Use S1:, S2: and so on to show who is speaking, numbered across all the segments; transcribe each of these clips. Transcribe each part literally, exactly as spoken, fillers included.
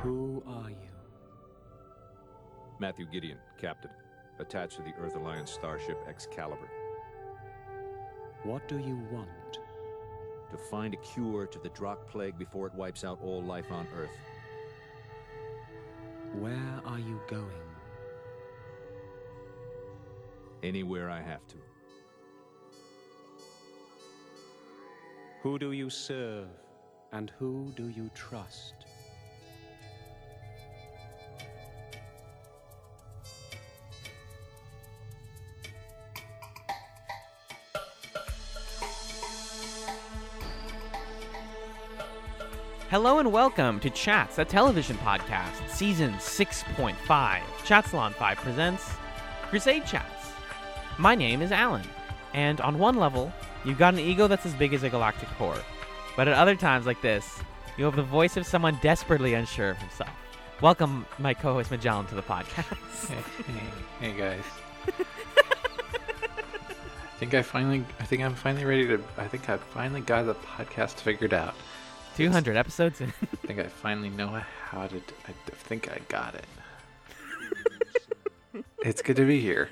S1: Who are you?
S2: Matthew Gideon, Captain. Attached to the Earth Alliance starship Excalibur.
S1: What do you want?
S2: To find a cure to the Drakh Plague before it wipes out all life on Earth.
S1: Where are you going?
S2: Anywhere I have to.
S1: Who do you serve, and who do you trust?
S3: Hello and welcome to Chats, a television podcast, season six point five. Chatsalon five presents Crusade Chats. My name is Alan, and on one level, you've got an ego that's as big as a galactic whore. But at other times like this, you have the voice of someone desperately unsure of himself. Welcome, my co-host Magellan, to the podcast.
S4: Hey, hey, hey guys. I think I finally, I think I'm finally ready to, I think I finally got the podcast figured out.
S3: two hundred episodes in.
S4: I think I finally know how to, I think I got it. It's good to be here.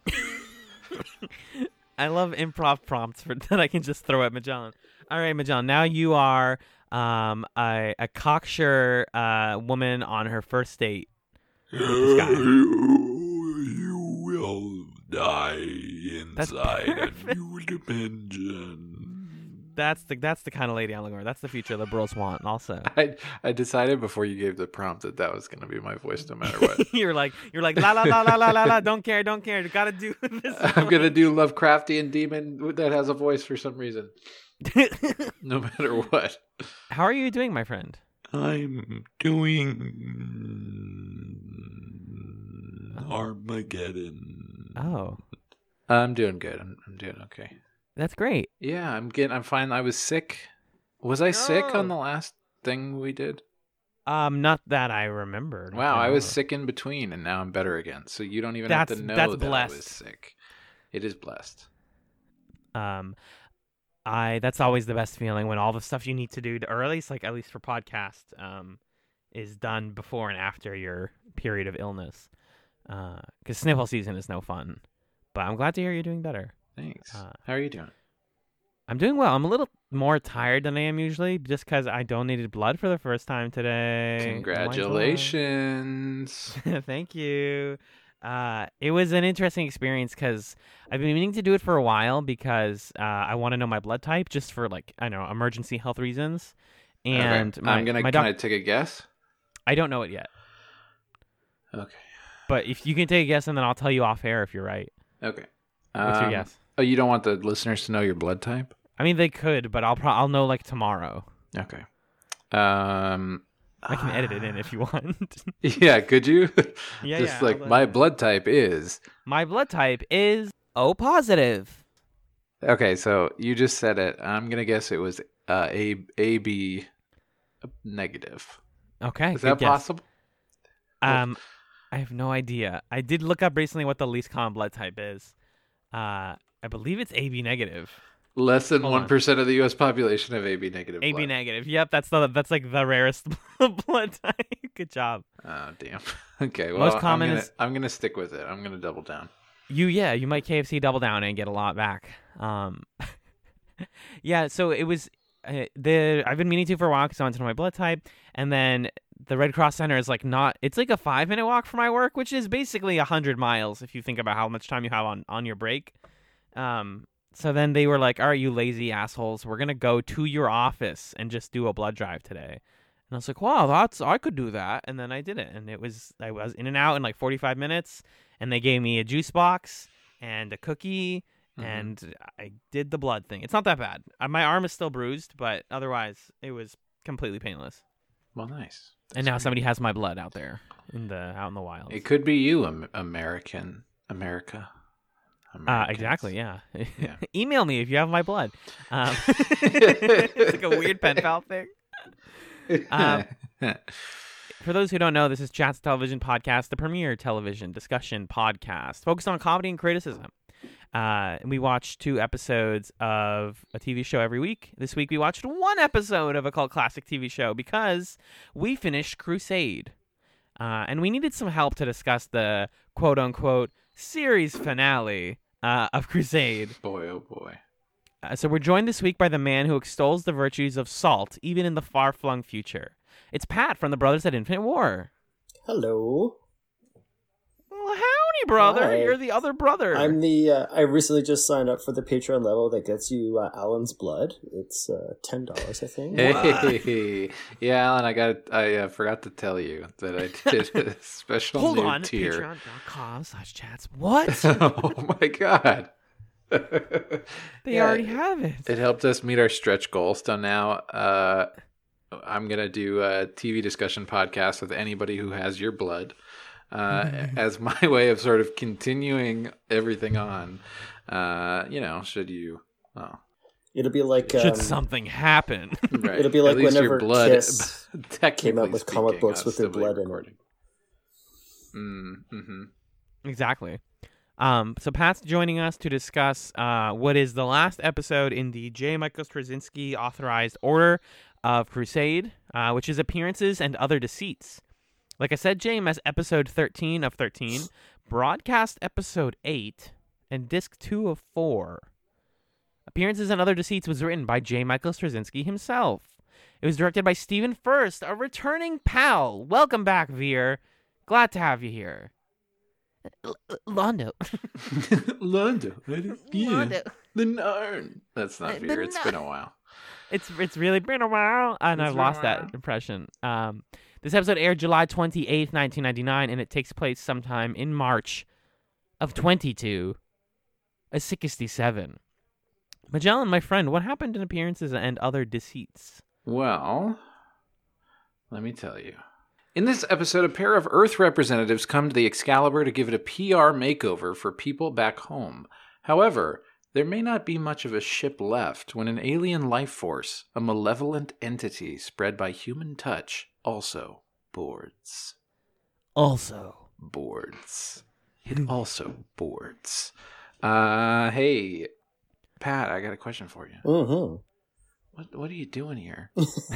S3: I love improv prompts for that I can just throw at Magellan. All right, Magellan, now you are um, a, a cocksure uh, woman on her first date with this guy.
S4: You, you will die inside a new dimension.
S3: That's the that's the kind of lady I'm looking for. That's the future liberals want also.
S4: I I decided before you gave the prompt that that was going to be my voice no matter what.
S3: you're like you're like la la la la la la la. Don't care, don't care. You gotta do this.
S4: I'm gonna do Lovecraftian demon that has a voice for some reason. No matter what.
S3: How are you doing, my friend?
S4: I'm doing Armageddon.
S3: Oh,
S4: I'm doing good. I'm, I'm doing okay.
S3: that's great.
S4: Yeah, I'm getting. I'm fine. I was sick. Was I sick
S3: No.
S4: on the last thing we did?
S3: Um, not that I remember.
S4: Wow, I was sick in between, and now I'm better again. So you don't even
S3: That's-
S4: have to know
S3: that's
S4: that
S3: blessed.
S4: I was sick. It is blessed.
S3: Um, I that's always the best feeling when all the stuff you need to do, to, or at least like at least for podcast, um, is done before and after your period of illness. Uh, because sniffle season is no fun. But I'm glad to hear you're doing better.
S4: Thanks.
S3: Uh,
S4: How are you doing?
S3: I'm doing well. I'm a little more tired than I am usually, just because I donated blood for the first time today.
S4: Congratulations.
S3: Thank you. Uh, it was an interesting experience because I've been meaning to do it for a while because uh, I want to know my blood type just for like I know emergency health reasons. And
S4: okay.
S3: my,
S4: I'm gonna
S3: my
S4: can
S3: doc-
S4: I take a guess?
S3: I don't know it yet,
S4: Okay.
S3: but if you can take a guess and then I'll tell you off air if you're right.
S4: Okay.
S3: What's
S4: Um,
S3: your guess?
S4: Oh, you don't want the listeners to know your blood type?
S3: I mean, they could, but I'll pro- I'll know like tomorrow.
S4: Okay. Um,
S3: I can edit it in if you want.
S4: yeah, could you?
S3: Yeah,
S4: Just
S3: yeah,
S4: like
S3: I'll-
S4: my blood type is.
S3: My blood type is O positive.
S4: Okay, so you just said it. I'm gonna guess it was uh, A A B negative.
S3: Okay,
S4: Is
S3: good
S4: that
S3: guess.
S4: possible?
S3: Um, I have no idea. I did look up recently what the least common blood type is. Uh, I believe it's A B negative.
S4: Less than
S3: Hold
S4: one
S3: on.
S4: percent of the U S population have A B negative.
S3: A B
S4: blood.
S3: negative. Yep, that's the that's like the rarest blood type. Good job.
S4: Oh damn. Okay. Well,
S3: Most common
S4: I'm gonna,
S3: is-
S4: I'm gonna stick with it. I'm gonna double down.
S3: You yeah, you might K F C double down and get a lot back. Um, yeah. So it was uh, the I've been meaning to for a while because I wanted to know my blood type, and then the Red Cross Center is like not. It's like a five minute walk from my work, which is basically a hundred miles if you think about how much time you have on on your break. Um. So then they were like, all right, you lazy assholes, we're going to go to your office and just do a blood drive today. And I was like, wow, that's I could do that. And then I did it. And it was, I was in and out in like forty-five minutes. And they gave me a juice box and a cookie.
S4: Mhm.
S3: And I did the blood thing. It's not that bad. Uh, My arm is still bruised, but otherwise it was completely painless.
S4: Well, nice.
S3: and now somebody has my blood out there in the out in the wild.
S4: It could be you, Am- American America.
S3: Uh,
S4: Americans.
S3: exactly, yeah.
S4: Yeah.
S3: Email me if you have my blood. Um, it's like a weird pen pal thing. Um, For those who don't know, this is Chats Television Podcast, the premier television discussion podcast focused on comedy and criticism. Uh, and we watch two episodes of a T V show every week. This week we watched one episode of a cult classic T V show because we finished Crusade. Uh, and we needed some help to discuss the quote-unquote series finale uh, of Crusade.
S4: Boy, oh boy.
S3: Uh, so we're joined this week by the man who extols the virtues of salt, even in the far-flung future. It's Pat from the Brothers at Infinite War.
S5: Hello.
S3: Well, howdy, brother.
S5: Hi.
S3: You're the other brother.
S5: I'm the. Uh, I recently just signed up for the Patreon level that gets you uh, Alan's blood. It's uh, ten dollars, I think.
S4: Hey, yeah, Alan, I got. I uh, forgot to tell you that I did a special
S3: Hold
S4: new
S3: on.
S4: tier.
S3: Patreon.com slash chats. What?
S4: Oh my god.
S3: They
S4: Yeah,
S3: already have it.
S4: It helped us meet our stretch goal. So now uh, I'm going to do a T V discussion podcast with anybody who has your blood uh, as my way of sort of continuing everything on. Uh, you know, should you... Oh,
S5: It'll be like.
S3: Should
S5: Um,
S3: something happen.
S4: right.
S5: It'll be like
S4: At least your
S5: whenever
S4: blood,
S5: Kiss
S4: technically
S5: came out with comic
S4: speaking,
S5: books with their
S4: ostensibly
S5: blood in it.
S4: recording. Mm, mm-hmm.
S3: Exactly. Um, so Pat's joining us to discuss uh, what is the last episode in the J. Michael Straczynski authorized order of Crusade, uh, which is appearances and other deceits. Like I said, James, episode thirteen of thirteen, broadcast episode eight, and disc two of four. Appearances and Other Deceits was written by J. Michael Straczynski himself. It was directed by Stephen First, a returning pal. Welcome back, Veer. Glad to have you here. L- L- Londo.
S4: Londo. Yeah.
S3: Londo.
S4: The Narn. That's not
S3: Uh, the
S4: Veer. It's been a
S3: Narn.
S4: while.
S3: It's it's really been a while, and
S4: It's
S3: I've
S4: been a
S3: lost that
S4: while.
S3: impression. Um, this episode aired July twenty-eighth, nineteen ninety-nine, and it takes place sometime in March of twenty-two, a sixty-seven. Magellan, my friend, what happened in Appearances and Other Deceits?
S4: Well, let me tell you. In this episode, a pair of Earth representatives come to the Excalibur to give it a P R makeover for people back home. However, there may not be much of a ship left when an alien life force, a malevolent entity spread by human touch, also boards.
S3: Also,
S4: Boards. It also boards. Uh, hey, Pat, I got a question for you.
S5: Mm-hmm.
S4: What What are you doing here?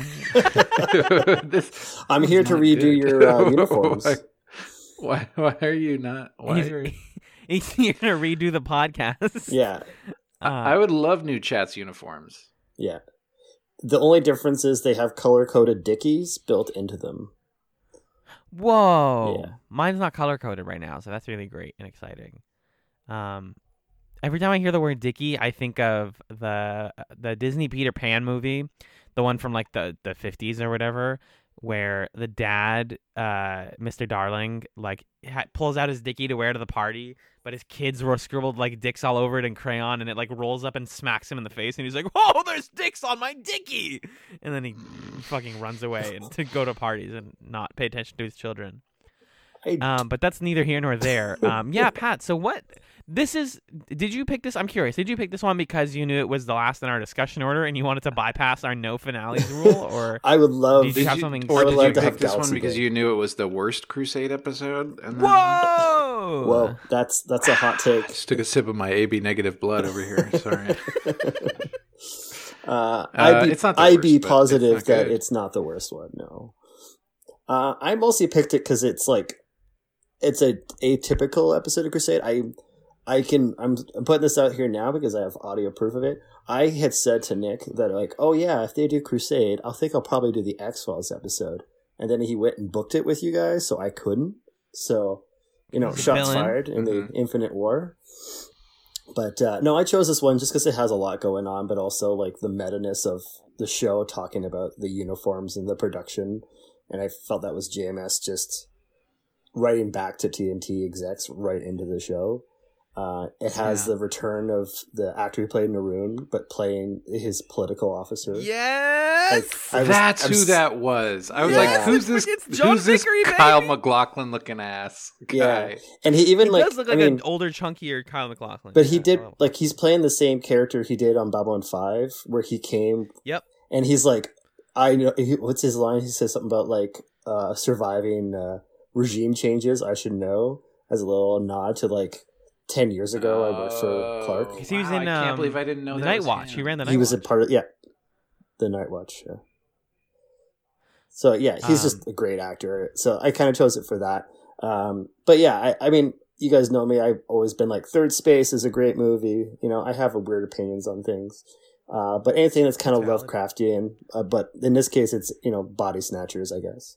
S4: This
S5: I'm
S4: is
S5: here to
S4: not
S5: redo
S4: good.
S5: your uh, uniforms.
S4: Why, why? Why are you not? Why
S3: He's-
S4: are you,
S3: he's here to redo the podcast.
S5: Yeah,
S3: Uh,
S4: I would love new Chat's uniforms.
S5: yeah. The only difference is they have color-coded Dickies built into them.
S3: Whoa.
S5: Yeah.
S3: Mine's not color coded right now, so that's really great and exciting. Um, every time I hear the word Dickie, I think of the the Disney Peter Pan movie, the one from like the, the fifties or whatever, where the dad, uh, Mister Darling, like ha- pulls out his Dickie to wear to the party, but his kids were scribbled like dicks all over it in crayon, and it like rolls up and smacks him in the face, and he's like, "Whoa, there's dicks on my Dickie!" And then he fucking runs away and to go to parties and not pay attention to his children.
S5: I,
S3: Um, but that's neither here nor there. Um, yeah, Pat. So what? This is. Did you pick this? I'm curious. Did you pick this one because you knew it was the last in our discussion order and you wanted to bypass our no finales rule, or
S5: I would love.
S3: Did you have something-
S4: or
S5: I would
S4: did
S5: love
S4: you
S5: to
S4: pick
S5: have
S4: this one
S5: Galaxy
S4: because
S5: Day.
S4: you knew it was the worst Crusade episode? And then
S3: whoa?
S5: Whoa, that's that's a hot take.
S4: just took a sip of my A B negative blood over here. Sorry.
S5: Uh, I'd be,
S4: it's not the
S5: I'd
S4: worst,
S5: be
S4: but
S5: positive
S4: it's not
S5: that
S4: good.
S5: it's not the worst one. No, uh, I mostly picked it because it's like it's a atypical episode of Crusade. I I can I'm, I'm putting this out here now because I have audio proof of it. I had said to Nick that like, oh yeah, if they do Crusade, I think I'll probably do the X-Files episode. And then he went and booked it with you guys, so I couldn't. So you know,
S3: He's a
S5: shots
S3: villain.
S5: fired in
S4: Mhm.
S5: the Infinite War. But uh, no, I chose this one just because it has a lot going on, but also like the meta-ness of the show talking about the uniforms and the production. And I felt that was J M S just writing back to T N T execs right into the show. Uh, it has
S3: Yeah.
S5: the return of the actor who played Naroon, but playing his political officer.
S3: Yes.
S5: I was-
S4: That's
S5: I'm
S4: who
S5: s-
S4: that was. I was
S5: Yeah.
S4: like, "Who's this?
S3: It's John
S4: Who's this
S3: Vickery,
S4: Kyle
S3: baby.
S4: McLaughlin looking ass guy?"
S5: Yeah. And he even
S3: He
S5: like,
S3: does look
S5: I
S3: like
S5: mean,
S3: an older, chunkier Kyle MacLachlan.
S5: but he
S3: Yeah,
S5: did
S3: well,
S5: like he's playing the same character he did on Babylon five, where he came
S3: Yep.
S5: and he's like, I know he, what's his line? He says something about like uh, surviving uh, regime changes. I should know, as a little nod to like ten years ago, I worked for Clark.
S4: Oh,
S3: 'Cause he was
S4: wow,
S3: in,
S4: I can't
S3: um,
S4: believe I didn't know
S3: the
S4: that
S3: Night
S4: was
S3: Watch.
S4: him.
S3: He ran the Night
S5: He was a
S3: Watch.
S5: part of yeah, the Night Watch. Yeah. So yeah, he's
S3: Um,
S5: just a great actor. So I kind of chose it for that. Um, but yeah, I, I mean, you guys know me. I've always been like Third Space is a great movie. You know, I have a weird opinions on things. Uh, but anything that's kind of
S3: Valid.
S5: Lovecraftian. Uh, but in this case, it's you know Body Snatchers, I guess.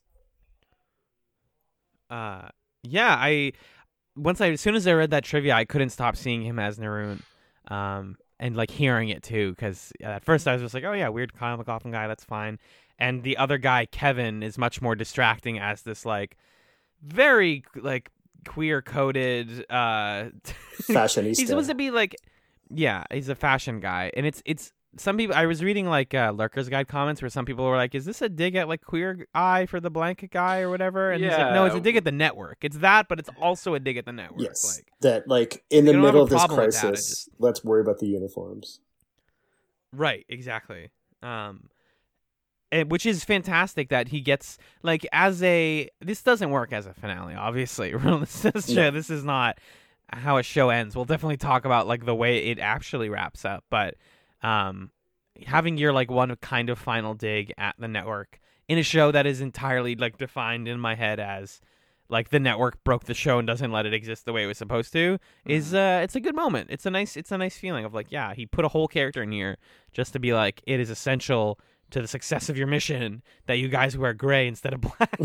S3: Uh, yeah, I once I as soon as I read that trivia, I couldn't stop seeing him as Naroon, um, and like hearing it too. Because at first I was just like, oh yeah, weird Kyle MacLachlan guy, that's fine. And the other guy, Kevin, is much more distracting as this like very like queer coded. Uh,
S5: Fashionista.
S3: he's supposed to be like, yeah, he's a fashion guy, and it's it's. Some people, I was reading like uh, Lurker's Guide comments where some people were like, "Is this a dig at like Queer Eye for the blanket guy or whatever?" And he's like, "No, it's a
S4: Yeah.
S3: dig at the network. It's that, but it's also a dig at the network."
S5: Yes,
S3: Like,
S5: that like in the
S3: You don't have
S5: middle
S3: a
S5: of this
S3: problem with that, it
S5: crisis,
S3: just-
S5: let's worry about the uniforms.
S3: right, exactly. Um, and, which is fantastic that he gets like as a. This doesn't work as a finale, obviously. this is
S5: No.
S3: this is not how a show ends. We'll definitely talk about like the way it actually wraps up, but um. having your like one kind of final dig at the network in a show that is entirely like defined in my head as like the network broke the show and doesn't let it exist the way it was supposed to is uh it's a good moment. It's a nice it's a nice feeling of like, yeah, he put a whole character in here just to be like, it is essential to the success of your mission that you guys wear gray instead of black.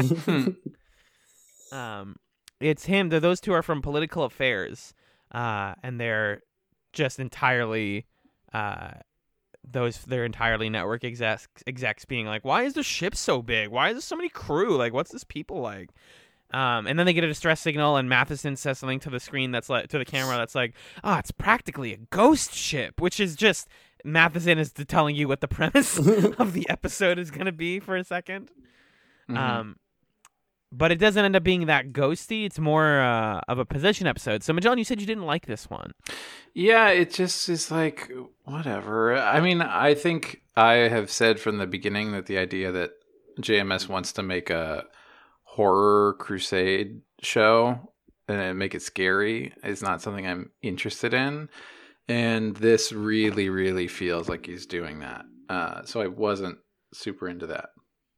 S3: um it's him. Th- those two are from Political Affairs, uh and they're just entirely uh those they're entirely network execs execs being like, why is the ship so big? Why is there so many crew? Like, what's this people like? Um, and then they get a distress signal, and Matheson says something to the screen that's like to the camera that's like, oh, it's practically a ghost ship, which is just Matheson is telling you what the premise of the episode is gonna be for a second.
S4: Mhm.
S3: Um, but it doesn't end up being that ghosty. It's more uh, of a position episode. So, Magellan, you said you didn't like this one.
S4: Yeah, it just is like, whatever. I mean, I think I have said from the beginning that the idea that J M S wants to make a horror crusade show and make it scary is not something I'm interested in. And this really, really feels like he's doing that. Uh, so I wasn't super into that.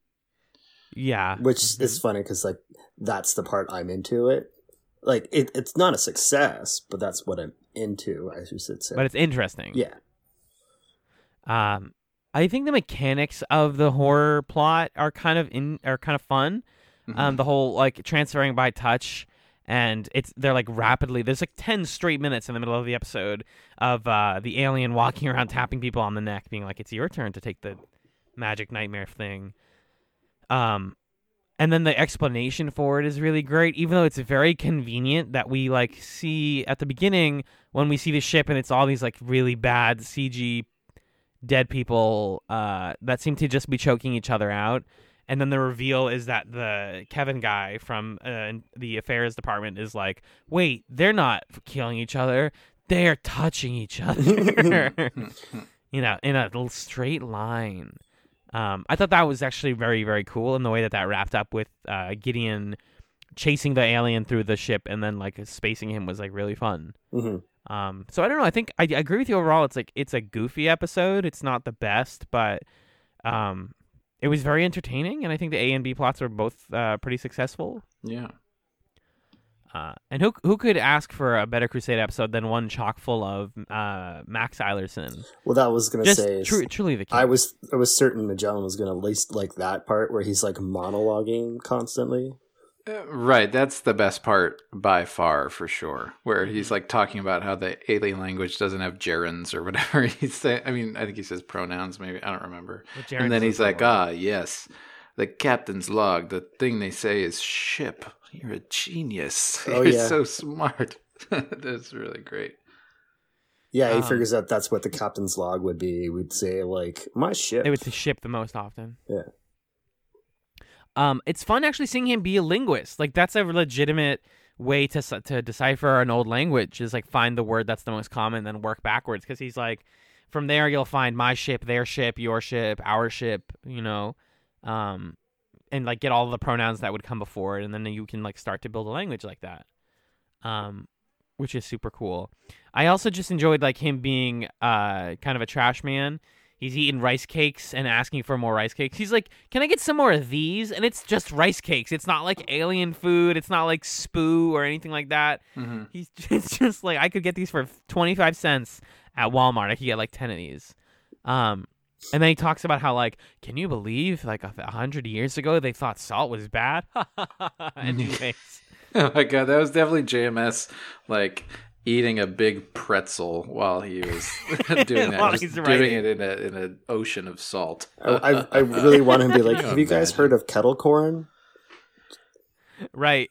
S3: Yeah,
S5: Which is funny because like that's the part I'm into it. Like it, it's not a success, but that's what I'm into, I should say.
S3: but it's interesting.
S5: yeah,
S3: Um, I think the mechanics of the horror plot are kind of in are kind of fun.
S4: Mhm.
S3: Um, the whole like transferring by touch, and it's they're like rapidly. There's like ten straight minutes in the middle of the episode of uh the alien walking around tapping people on the neck, being like, "It's your turn to take the magic nightmare thing." Um, and then the explanation for it is really great, even though it's very convenient that we like see at the beginning when we see the ship and it's all these like really bad C G dead people uh, that seem to just be choking each other out. And then the reveal is that the Kevin guy from uh, the affairs department is like, wait, they're not killing each other. They're touching each other, you know, in a little straight line. Um, I thought that was actually very, very cool. And the way that that wrapped up with uh, Gideon chasing the alien through the ship and then like spacing him was like really fun.
S5: hmm
S3: Um, so I don't know. I think I, I agree with you overall. It's like it's a goofy episode. It's not the best, but um, it was very entertaining, and I think the A and B plots were both uh, pretty successful.
S4: Yeah.
S3: Uh, and who who could ask for a better Crusade episode than one chock full of uh, Max Eilerson?
S5: Well, that was gonna
S3: Just
S5: say. is-
S3: tru- truly the king.
S5: I was I was certain Magellan was gonna at least like that part where he's like monologuing constantly.
S4: Uh, Right, that's the best part by far, for sure. Where he's like talking about how the alien language doesn't have gerunds or whatever he's saying. I mean, I think he says pronouns, maybe. I don't remember.
S3: But Jaren's
S4: And then
S3: is
S4: he's
S3: the
S4: like,
S3: one.
S4: ah, yes, the captain's log. The thing they say is ship. You're a genius.
S5: Oh,
S4: You're
S5: yeah.
S4: so smart. That's really great.
S5: Yeah, he
S3: Um,
S5: figures out that's what the captain's log would be. We'd say like my ship.
S3: They would say ship the most often.
S5: Yeah.
S3: Um, it's fun actually seeing him be a linguist. Like that's a legitimate way to s- to decipher an old language. Is like find the word that's the most common, then work backwards. Because he's like, from there you'll find my ship, their ship, your ship, our ship. You know, um, and like get all the pronouns that would come before it, and then you can like start to build a language like that. Um, which is super cool. I also just enjoyed like him being uh kind of a trash man. He's eating rice cakes and asking for more rice cakes. He's like, "Can I get some more of these?" And it's just rice cakes. It's not like alien food. It's not like spoo or anything like that.
S4: Mm-hmm.
S3: He's it's just like, I could get these for twenty-five cents at Walmart. I could get like ten of these. Um, and then he talks about how like, can you believe like a hundred years ago they thought salt was bad? Anyways,
S4: Oh my god, that was definitely J M S like eating a big pretzel while he was doing that,
S3: While
S4: just
S3: he's
S4: doing
S3: writing.
S4: it in a in an ocean of salt.
S5: I, I I really want him to be like,
S4: Can you
S5: have you guys
S4: imagine?
S5: heard of kettle corn?
S3: right.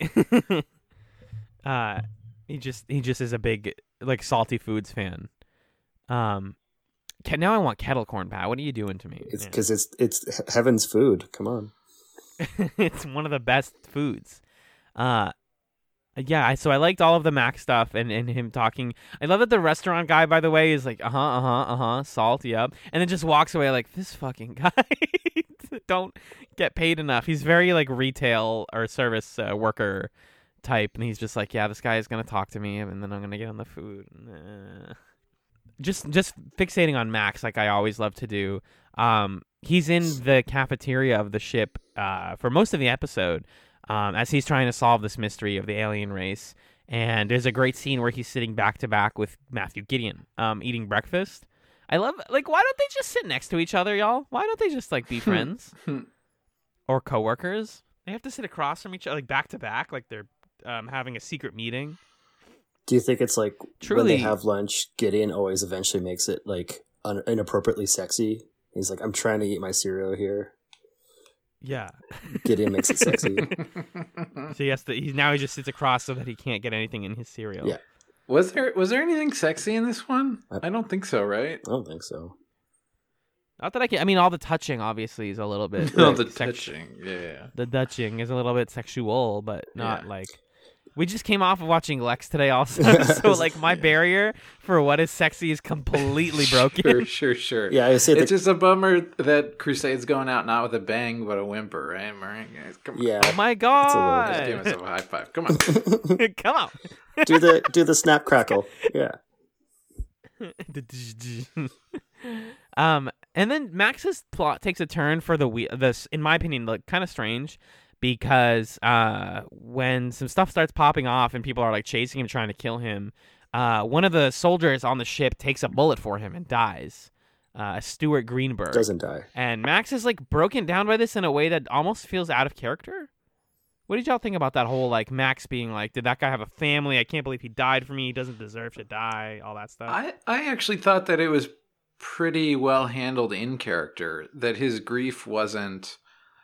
S3: uh, he just he just is a big like salty foods fan. Um, Ke- now I want kettle corn, Pat. What are you doing to me?
S5: It's
S3: Yeah.
S5: because it's it's heaven's food. Come on.
S3: It's one of the best foods. Uh, yeah. I, so I liked all of the Mac stuff and, and him talking. I love that the restaurant guy, by the way, is like, uh huh, uh huh, uh huh, salt, yep, and then just walks away like, this fucking guy don't get paid enough. He's very like retail or service uh, worker type, and he's just like, yeah, this guy is gonna talk to me, and then I'm gonna get on the food. Nah. Just just fixating on Max like I always love to do. Um, he's in the cafeteria of the ship uh, for most of the episode um, as he's trying to solve this mystery of the alien race. And there's a great scene where he's sitting back to back with Matthew Gideon um, eating breakfast. I love, like, why don't they just sit next to each other, y'all? Why don't they just, like, be friends or coworkers? They have to sit across from each other, like, back to back, like they're um, having a secret meeting.
S5: Do you think it's like when
S3: Truly.
S5: they have lunch, Gideon always eventually makes it like un- inappropriately sexy? He's like, I'm trying to eat my cereal here.
S3: Yeah.
S5: Gideon makes it sexy.
S3: So he has to, he, now he just sits across so that he can't get anything in his cereal.
S5: Yeah.
S4: Was there was there anything sexy in this one?
S5: I-
S4: I don't think so, right?
S5: I don't think so.
S3: Not that I can, I mean, all the touching obviously is a little bit.
S4: No,
S3: like,
S4: the
S3: sex-
S4: touching, yeah.
S3: The touching is a little bit sexual, but not
S4: Yeah.
S3: like. We just came off of watching Lex today, also. So, like, my barrier for what is sexy is completely broken.
S4: Sure, sure, sure.
S5: Yeah, I say
S4: It's
S5: that.
S4: just a bummer that Crusade's going out not with a bang but a whimper, right? All right, guys, come on.
S5: Yeah,
S3: Oh my
S5: a little-
S3: god!
S4: Just give myself a high five. Come on.
S3: Come on.
S5: do the do the snap crackle. Yeah,
S3: um, and then Max's plot takes a turn for the we- this, in my opinion, like kind of strange, because uh, when some stuff starts popping off and people are like chasing him, trying to kill him, uh, one of the soldiers on the ship takes a bullet for him and dies. Uh, Stuart Greenberg
S5: doesn't die.
S3: and Max is like broken down by this in a way that almost feels out of character. What did y'all think about that whole like Max being like, did that guy have a family? I can't believe he died for me. He doesn't deserve to die. All that stuff.
S4: I, I actually thought that it was pretty well handled in character, that his grief wasn't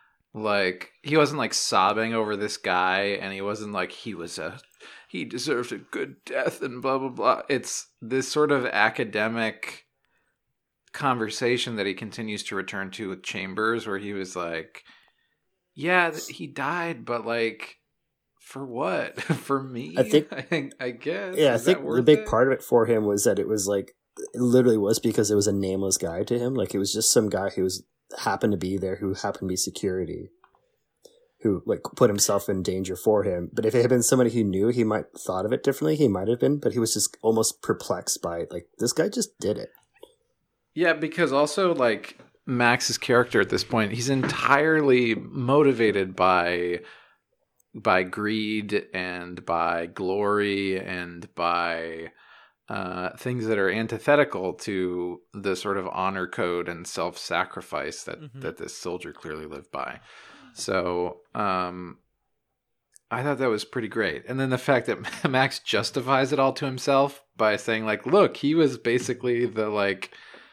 S4: like, he wasn't like sobbing over this guy, and he wasn't like, he was a, he deserved a good death and blah, blah, blah. It's this sort of academic conversation that he continues to return to with Chambers, where he was like, yeah, th- he died, but like, for what? For me?
S5: I think-
S4: I think, I guess.
S5: Yeah, I
S4: Is that
S5: think the
S4: worth
S5: big
S4: it?
S5: part of it for him was that it was like, it literally was because it was a nameless guy to him. Like it was just some guy who was happened to be there, who happened to be security, who like put himself in danger for him. But if it had been somebody he knew, he might have thought of it differently. He might have been, but he was just almost perplexed by it. Like this guy just did it.
S4: Yeah, because also like Max's character at this point, he's entirely motivated by by greed and by glory and by uh, things that are antithetical to the sort of honor code and self-sacrifice that
S3: Mhm.
S4: that this soldier clearly lived by. So um, I thought that was pretty great. And then the fact that Max justifies it all to himself by saying like, look, he was basically the like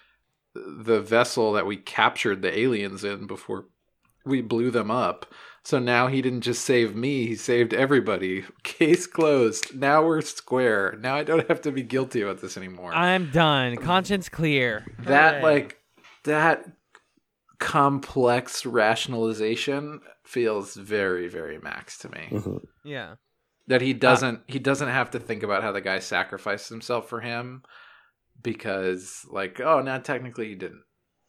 S4: the vessel that we captured the aliens in before we blew them up. So now he didn't just save me, he saved everybody. Case closed. Now we're square. Now I don't have to be guilty about this anymore.
S3: I'm done. Conscience clear.
S4: that
S3: Hooray.
S4: like that complex rationalization feels very, very Max to me.
S5: Mhm.
S3: Yeah.
S4: That he doesn't he doesn't have to think about how the guy sacrificed himself for him, because like, oh, now technically he didn't.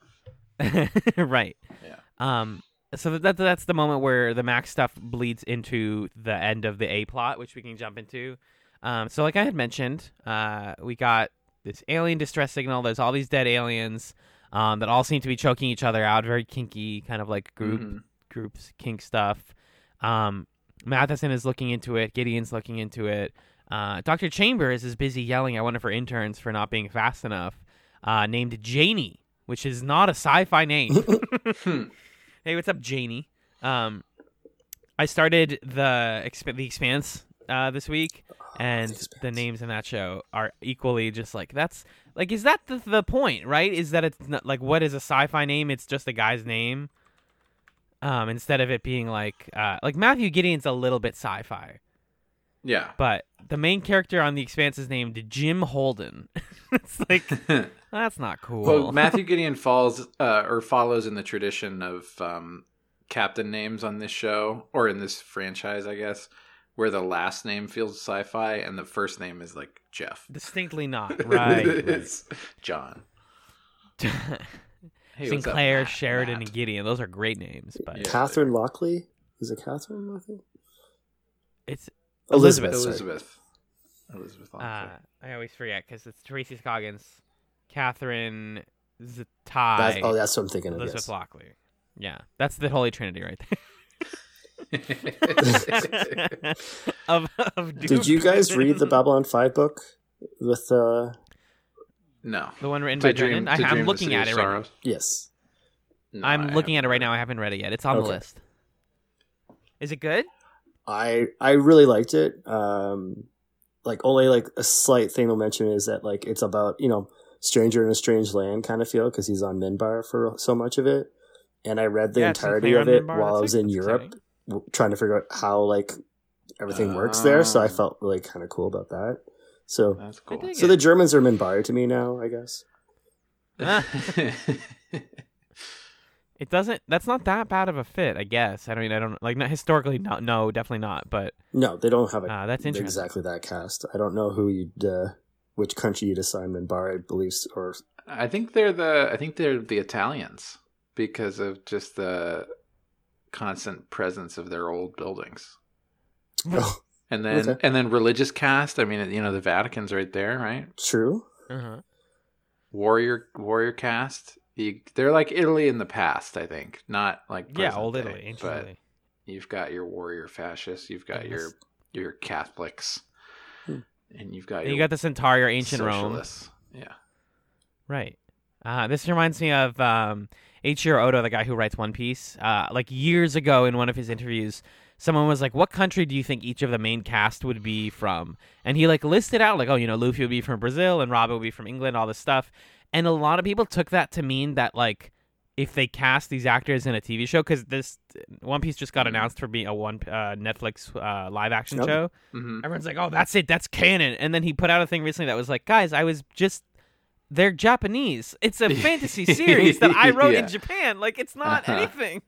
S3: Right.
S4: Yeah.
S3: Um. So that that's the moment where the Max stuff bleeds into the end of the A plot, which we can jump into. Um, so like I had mentioned, uh, we got this alien distress signal. There's all these dead aliens um, that all seem to be choking each other out. Very kinky, kind of like group
S4: Mhm.
S3: groups kink stuff. Um, Matheson is looking into it. Gideon's looking into it. Uh, Doctor Chambers is busy yelling at one of her interns for not being fast enough, uh, named Janie, which is not a sci-fi name. Hey, what's up, Janie? Um, I started the exp- the Expanse uh, this week, and
S5: The Expanse.
S3: the names in that show are equally just like that's like is that the the point, right? Is that it's not like what is a sci-fi name? It's just a guy's name. Um, instead of it being like uh, like Matthew Gideon's a little bit sci-fi,
S4: Yeah.
S3: but the main character on the Expanse is named Jim Holden. It's like that's not cool.
S4: Well, Matthew Gideon falls uh, or follows in the tradition of um, captain names on this show or in this franchise, I guess, where the last name feels sci-fi and the first name is like Jeff.
S3: Distinctly not right. right.
S4: It's John. Hey, what's up,
S3: Sinclair,
S4: Matt?
S3: Sheridan,
S4: Matt.
S3: and Gideon. Those are great names, but
S4: Yeah.
S5: Catherine Lockley? Is it Catherine Lockley?
S3: it's
S5: Elizabeth.
S3: Elizabeth.
S5: sorry.
S4: Elizabeth. Elizabeth.
S3: uh,
S4: Lockley.
S3: I always forget because it's Tracy Scoggins, Catherine Zatai,
S5: That's, oh, that's what I'm thinking of.
S3: Elizabeth
S5: Yes.
S3: Lockley. Yeah, that's the Holy Trinity right there. of, of
S5: Did you guys read the Babylon five book with? uh
S4: No.
S3: the one written
S4: To
S3: by
S4: dream-
S3: Brennan? I,
S4: to
S3: I'm
S4: dream the
S3: looking
S4: City
S3: at
S4: of
S3: it right now.
S4: Sorrows?
S5: Yes.
S4: No,
S3: I'm
S4: I
S3: looking at it
S4: haven't
S3: right
S4: read
S3: now. I haven't read it yet. It's on the
S5: Okay.
S3: list. Is it good?
S5: I I really liked it. Um, like only like a slight thing to mention is that like it's about you know stranger in a strange land kind of feel because he's on Minbar for so much of it, and I read the
S3: Yeah, it's
S5: entirety
S3: Sinclair
S5: of
S3: on
S5: it
S3: Minbar.
S5: while I
S3: That's
S5: was
S3: like-
S5: in
S3: that's
S5: Europe,
S3: exciting.
S5: w- trying to figure out how like everything works there. So I
S4: Oh.
S5: felt really kind of cool about that. So
S4: That's cool.
S3: dig
S5: so
S3: it.
S5: the Germans are Minbar to me now, I guess.
S3: It doesn't. That's not that bad of a fit, I guess. I mean, I don't like not historically. Not no, definitely not. But
S5: No, they don't have a,
S3: uh, that's interesting.
S5: exactly that cast. I don't know who you'd, uh, which country you'd assign Minbar, I believe, or
S4: I think they're the I think they're the Italians because of just the constant presence of their old buildings.
S5: oh,
S4: And then
S5: Okay.
S4: and then religious cast, I mean, you know, the Vatican's right there, right?
S5: true.
S3: Uh-huh.
S4: Warrior warrior cast. You, they're like Italy in the past, I think. Not like
S3: Yeah,
S4: present
S3: old
S4: day,
S3: Italy, ancient
S4: but
S3: Italy.
S4: you've got your warrior fascists, you've got your
S3: Yes.
S4: your Catholics,
S5: Hmm.
S4: and you've got
S3: And
S4: your
S3: you got the Centaur, your ancient Rome.
S4: socialists. Yeah.
S3: Right. Uh, this reminds me of um, Eiichiro Oda, the guy who writes One Piece. Uh, like years ago in one of his interviews, someone was like, what country do you think each of the main cast would be from? And he like listed out like, oh, you know, Luffy would be from Brazil and Robin would be from England, all this stuff. And a lot of people took that to mean that like if they cast these actors in a T V show, because this One Piece just got announced for being a one uh, Netflix uh, live action
S5: Yep.
S3: show.
S4: hmm
S3: Everyone's like, oh, that's it. That's canon. And then he put out a thing recently that was like, guys, I was just, they're Japanese. It's a fantasy series that I wrote
S4: Yeah.
S3: in Japan. Like, it's not
S4: Uh-huh.
S3: anything.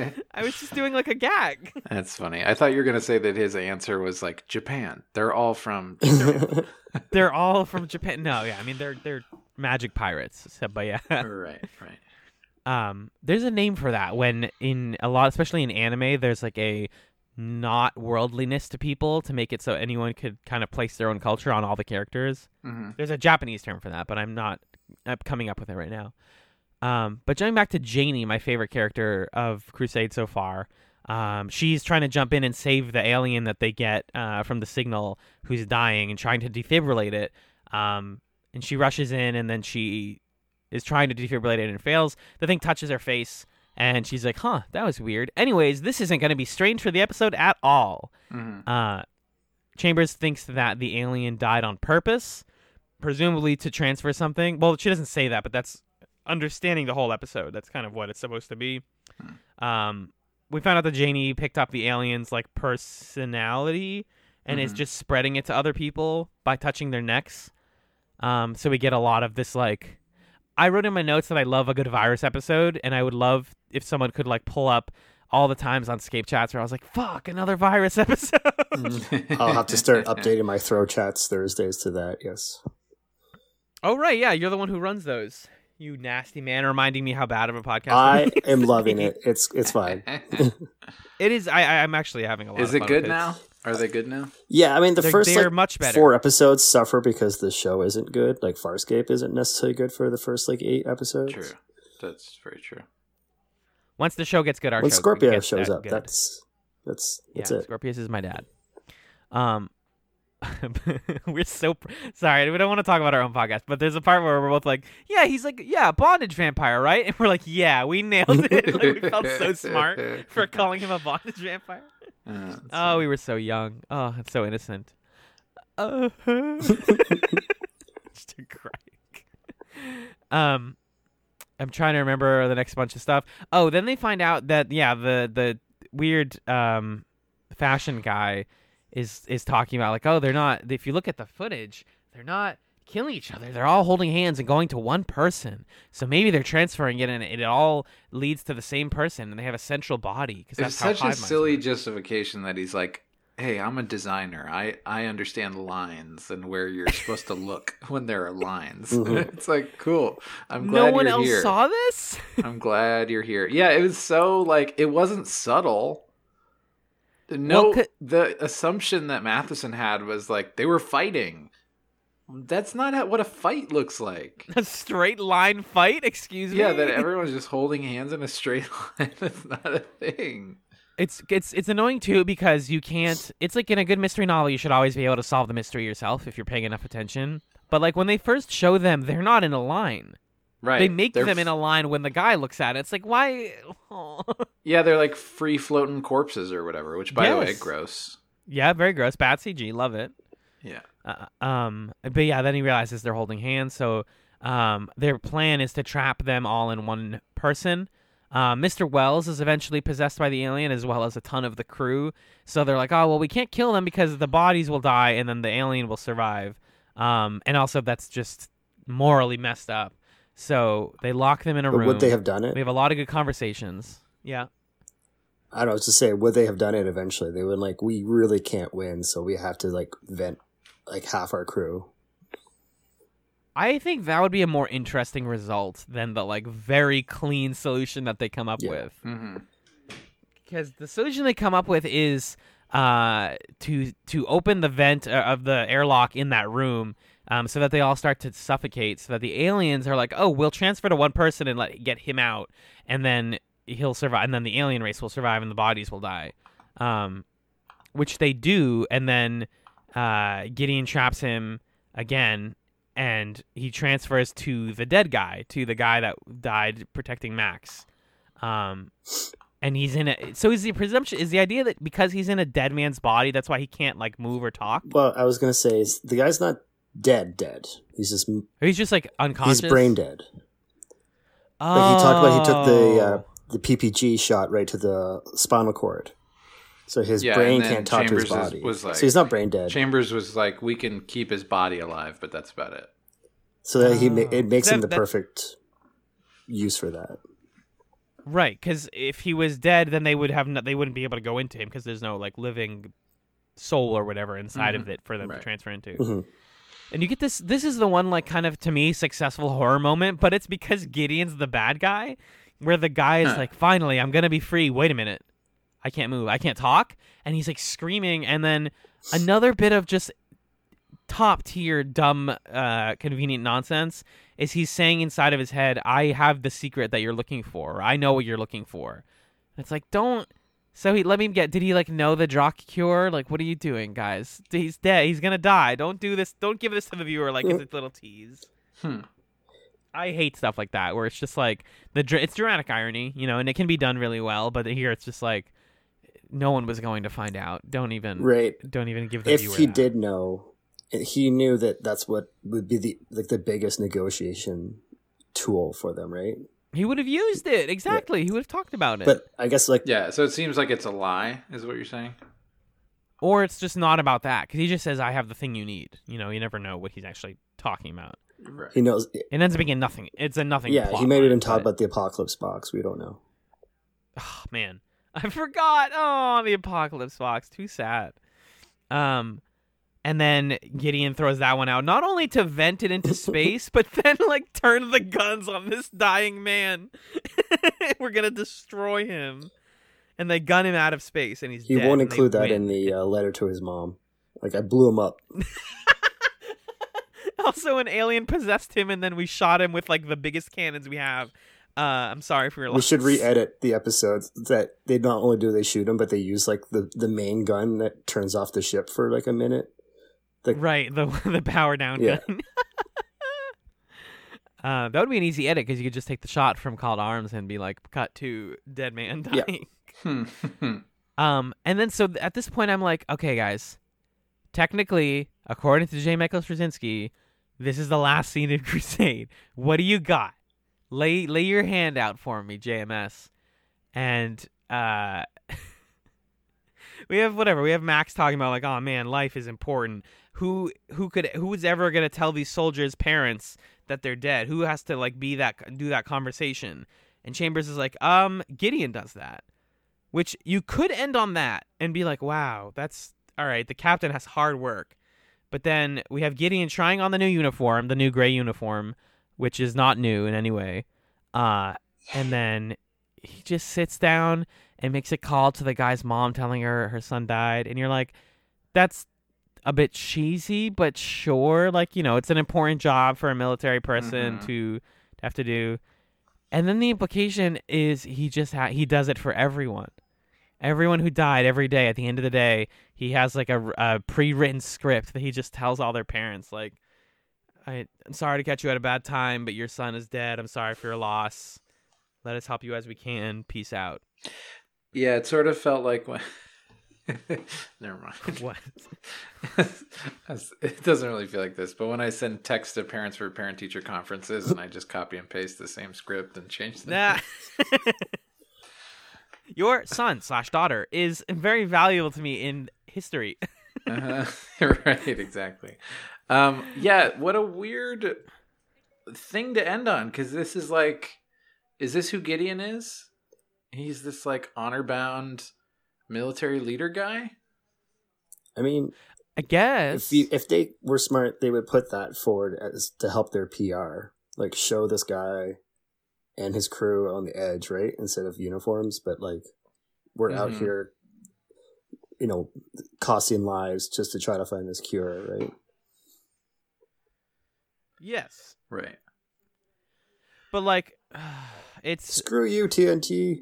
S3: I was just doing like a gag.
S4: That's funny. I thought you were going to say that his answer was like Japan. They're all from Japan.
S3: They're all from Japan. No, yeah. I mean, they're they're magic pirates. So, but yeah.
S4: right, right.
S3: Um, there's a name for that when in a lot, especially in anime, there's like a not worldliness to people to make it so anyone could kind of place their own culture on all the characters.
S4: hmm
S3: There's a Japanese term for that, but I'm not I'm coming up with it right now. Um, but jumping back to Janie, my favorite character of Crusade so far, um, she's trying to jump in and save the alien that they get uh, from the signal who's dying and trying to defibrillate it. Um, and she rushes in and then she is trying to defibrillate it and fails. The thing touches her face and she's like, huh, that was weird. Anyways, this isn't going to be strange for the episode at all.
S4: hmm
S3: Uh, Chambers thinks that the alien died on purpose, presumably to transfer something. Well, she doesn't say that, but that's understanding the whole episode. That's kind of what it's supposed to be. Um, we found out that Janie picked up the alien's like personality and is
S4: Mhm.
S3: just spreading it to other people by touching their necks. Um, so we get a lot of this like. I wrote in my notes that I love a good virus episode, and I would love if someone could like pull up all the times on Scape chats where I was like, "Fuck, another virus episode."
S5: I'll have to start updating my throw chats Thursdays to that. Yes.
S3: Oh right, yeah, you're the one who runs those. You nasty man, reminding me how bad of a podcast.
S5: I
S3: it is.
S5: am loving it. It's it's fine.
S3: It is. I I- I'm actually having a lot.
S4: Is
S3: of
S4: it
S3: fun
S4: good
S3: with
S4: now? Are they good now?
S5: Yeah, I mean the
S3: They're-
S5: first
S3: they're
S5: like
S3: much better.
S5: four episodes suffer because the show isn't good. Like Farscape isn't necessarily good for the first like eight episodes.
S4: True. That's very true.
S3: Once the show gets good, our
S5: When
S3: show
S5: Scorpio
S3: gets
S5: shows
S3: that
S5: up,
S3: good.
S5: that's that's that's
S3: yeah,
S5: it.
S3: Scorpius is my dad. Um, we're so pr- sorry. We don't want to talk about our own podcast, but there's a part where we're both like, "Yeah, he's like, yeah, bondage vampire, right?" And we're like, "Yeah, we nailed it." Like, we felt so smart for calling him a bondage vampire.
S4: Uh,
S3: Oh, we were so young. Oh, it's so innocent. Uh, just a crack. Um, I'm trying to remember the next bunch of stuff. Oh, then they find out that yeah, the the weird um fashion guy is is talking about like, oh, they're not. If you look at the footage, they're not killing each other. They're all holding hands and going to one person. So maybe they're transferring it, and it all leads to the same person, and they have a central body. Because that's
S4: it's
S3: how
S4: such a
S3: hive minds
S4: silly
S3: work.
S4: justification that he's like, "Hey, I'm a designer. I I understand lines and where you're supposed to look when there are lines."
S5: Mhm.
S4: It's like, cool. I'm glad
S3: No one
S4: you're
S3: else
S4: here.
S3: saw this.
S4: I'm glad you're here. Yeah, it was so like it wasn't subtle. No,
S3: Well, c-
S4: the assumption that Matheson had was like they were fighting. That's not how, what a fight looks like.
S3: A straight line fight? Excuse me.
S4: Yeah, that everyone's just holding hands in a straight line. That's not a thing.
S3: It's it's it's annoying too because you can't. It's like in a good mystery novel, you should always be able to solve the mystery yourself if you're paying enough attention. But like when they first show them, they're not in a line.
S4: Right.
S3: They make
S4: They're
S3: them in
S4: f-
S3: a line when the guy looks at it. It's like why? Oh.
S4: Yeah, they're like free floating corpses or whatever. Which, by the way,
S3: Yes.
S4: gross.
S3: Yeah, very gross. Bad C G. Love it.
S4: Yeah.
S3: Uh, um, but yeah, then he realizes they're holding hands. So um, their plan is to trap them all in one person. Uh, Mister Wells is eventually possessed by the alien, as well as a ton of the crew. So they're like, oh well, we can't kill them because the bodies will die, and then the alien will survive. Um, and also that's just morally messed up. So they lock them in a
S5: But
S3: room.
S5: would they have done it?
S3: We have a lot of good conversations. Yeah.
S5: I don't know. To say, would they have done it eventually? They would like, we really can't win, so we have to like vent like half our crew.
S3: I think that would be a more interesting result than the like very clean solution that they come up
S5: Yeah.
S3: with.
S4: Mm-hmm.
S3: Because the solution they come up with is uh, to to open the vent uh, of the airlock in that room, um, so that they all start to suffocate. So that the aliens are like, "Oh, we'll transfer to one person and let get him out, and then he'll survive, and then the alien race will survive, and the bodies will die." Um, which they do, and then uh, Gideon traps him again, and he transfers to the dead guy, to the guy that died protecting Max. Um, and he's in a. So is the presumption is the idea that because he's in a dead man's body, that's why he can't like move or talk?
S5: Well, I was gonna say is the guy's not dead, dead. He's just
S3: Or he's just like unconscious.
S5: he's brain dead.
S3: Oh.
S5: Like he talked about, he took the uh, the P P G shot right to the spinal cord, so his
S4: Yeah,
S5: brain
S4: and then
S5: can't talk
S4: Chambers
S5: to his
S4: is-
S5: body.
S4: was like-
S5: so he's not brain dead.
S4: Chambers was like, we can keep his body alive, but that's about it.
S5: so that he ma-
S3: Oh.
S5: it makes
S3: That-
S5: him the
S3: that's-
S5: perfect use for that.
S3: Right, because if he was dead, then they would have no, they wouldn't be able to go into him because there's no like living soul or whatever inside of it for them
S4: Right.
S3: to transfer into.
S5: Mhm.
S3: And you get this. This is the one like kind of to me successful horror moment, but it's because Gideon's the bad guy, where the guy is
S4: Huh.
S3: like, "Finally, I'm gonna be free." Wait a minute, I can't move. I can't talk, and he's like screaming, and then another bit of just top tier dumb, uh, convenient nonsense is he's saying inside of his head, "I have the secret that you're looking for. Or, I know what you're looking for." And it's like, don't. So he let me get. Did he like know the Drock cure? Like, what are you doing, guys? He's dead. He's gonna die. Don't do this. Don't give this to the viewer like it's a little tease.
S4: Hmm.
S3: I hate stuff like that where it's just like the dr- it's dramatic irony, you know, and it can be done really well. But here it's just like no one was going to find out. Don't even
S5: Right.
S3: don't even give the
S5: If
S3: viewer
S5: he
S3: that.
S5: did know, he knew that that's what would be the like the biggest negotiation tool for them, right?
S3: He would have used it exactly. He would have talked about it.
S5: But I guess like
S4: Yeah, so it seems like it's a lie, is what you're saying?
S3: Or it's just not about that because he just says, "I have the thing you need." You know, you never know what he's actually talking about.
S4: Right.
S5: he knows.
S3: It ends up being a nothing. It's a nothing.
S5: Yeah,
S3: plot
S5: he may
S3: line,
S5: even talk
S3: but-
S5: about the apocalypse box. We don't know.
S3: Oh, man, I forgot. Oh, the apocalypse box. Too sad. Um, and then Gideon throws that one out, not only to vent it into space, but then like turn the guns on this dying man. We're gonna destroy him. and they gun him out of space, and he's
S5: He
S3: dead,
S5: won't
S3: and they
S5: include that
S3: win.
S5: in the uh, letter to his mom. Like, I blew him up.
S3: Also, an alien possessed him, and then we shot him with like the biggest cannons we have. Uh, I'm sorry for your loss.
S5: We should re-edit the episodes that they not only do they shoot him, but they use like the, the main gun that turns off the ship for like a minute. The,
S3: Right, the the power down
S5: Yeah.
S3: gun. uh, that would be an easy edit because you could just take the shot from Called Arms and be like, cut to dead man dying.
S5: Yeah.
S3: Um, and then so th- at this point, I'm like, okay, guys, technically, according to J. Michael Straczynski, this is the last scene of Crusade. What do you got? Lay lay your hand out for me, J M S. And uh, we have whatever. We have Max talking about like, oh man, life is important. Who who could who's ever gonna tell these soldiers' parents that they're dead? Who has to like be that do that conversation? And Chambers is like, um, Gideon does that. Which you could end on that and be like, wow, that's all right. The captain has hard work. But then we have Gideon trying on the new uniform, the new gray uniform, which is not new in any way. Uh, and then he just sits down and makes a call to the guy's mom telling her her son died. And you're like, that's a bit cheesy, but sure. Like, you know, it's an important job for a military person
S4: Mm-hmm.
S3: to have to do. And then the implication is he just ha- he does it for everyone. Everyone who died every day, at the end of the day, he has like a, a pre-written script that he just tells all their parents. Like, I, I'm sorry to catch you at a bad time, but your son is dead. I'm sorry for your loss. Let us help you as we can. Peace out.
S4: Yeah, it sort of felt like when. Never mind.
S3: What?
S4: It doesn't really feel like this, but when I send texts to parents for parent-teacher conferences, and I just copy and paste the same script and change them.
S3: Nah. Your son slash daughter is very valuable to me in history.
S4: uh-huh. Right, exactly. Um, yeah, what a weird thing to end on, because this is like, is this who Gideon is? He's this like honor-bound military leader guy?
S5: I mean,
S3: I guess.
S5: if you, if they were smart, they would put that forward as to help their P R. Like, show this guy and his crew on the edge, right? Instead of uniforms, but like, we're out
S4: Mhm.
S5: here, you know, costing lives just to try to find this cure, right?
S3: Yes.
S4: Right.
S3: But like, it's
S5: Screw you, T N T.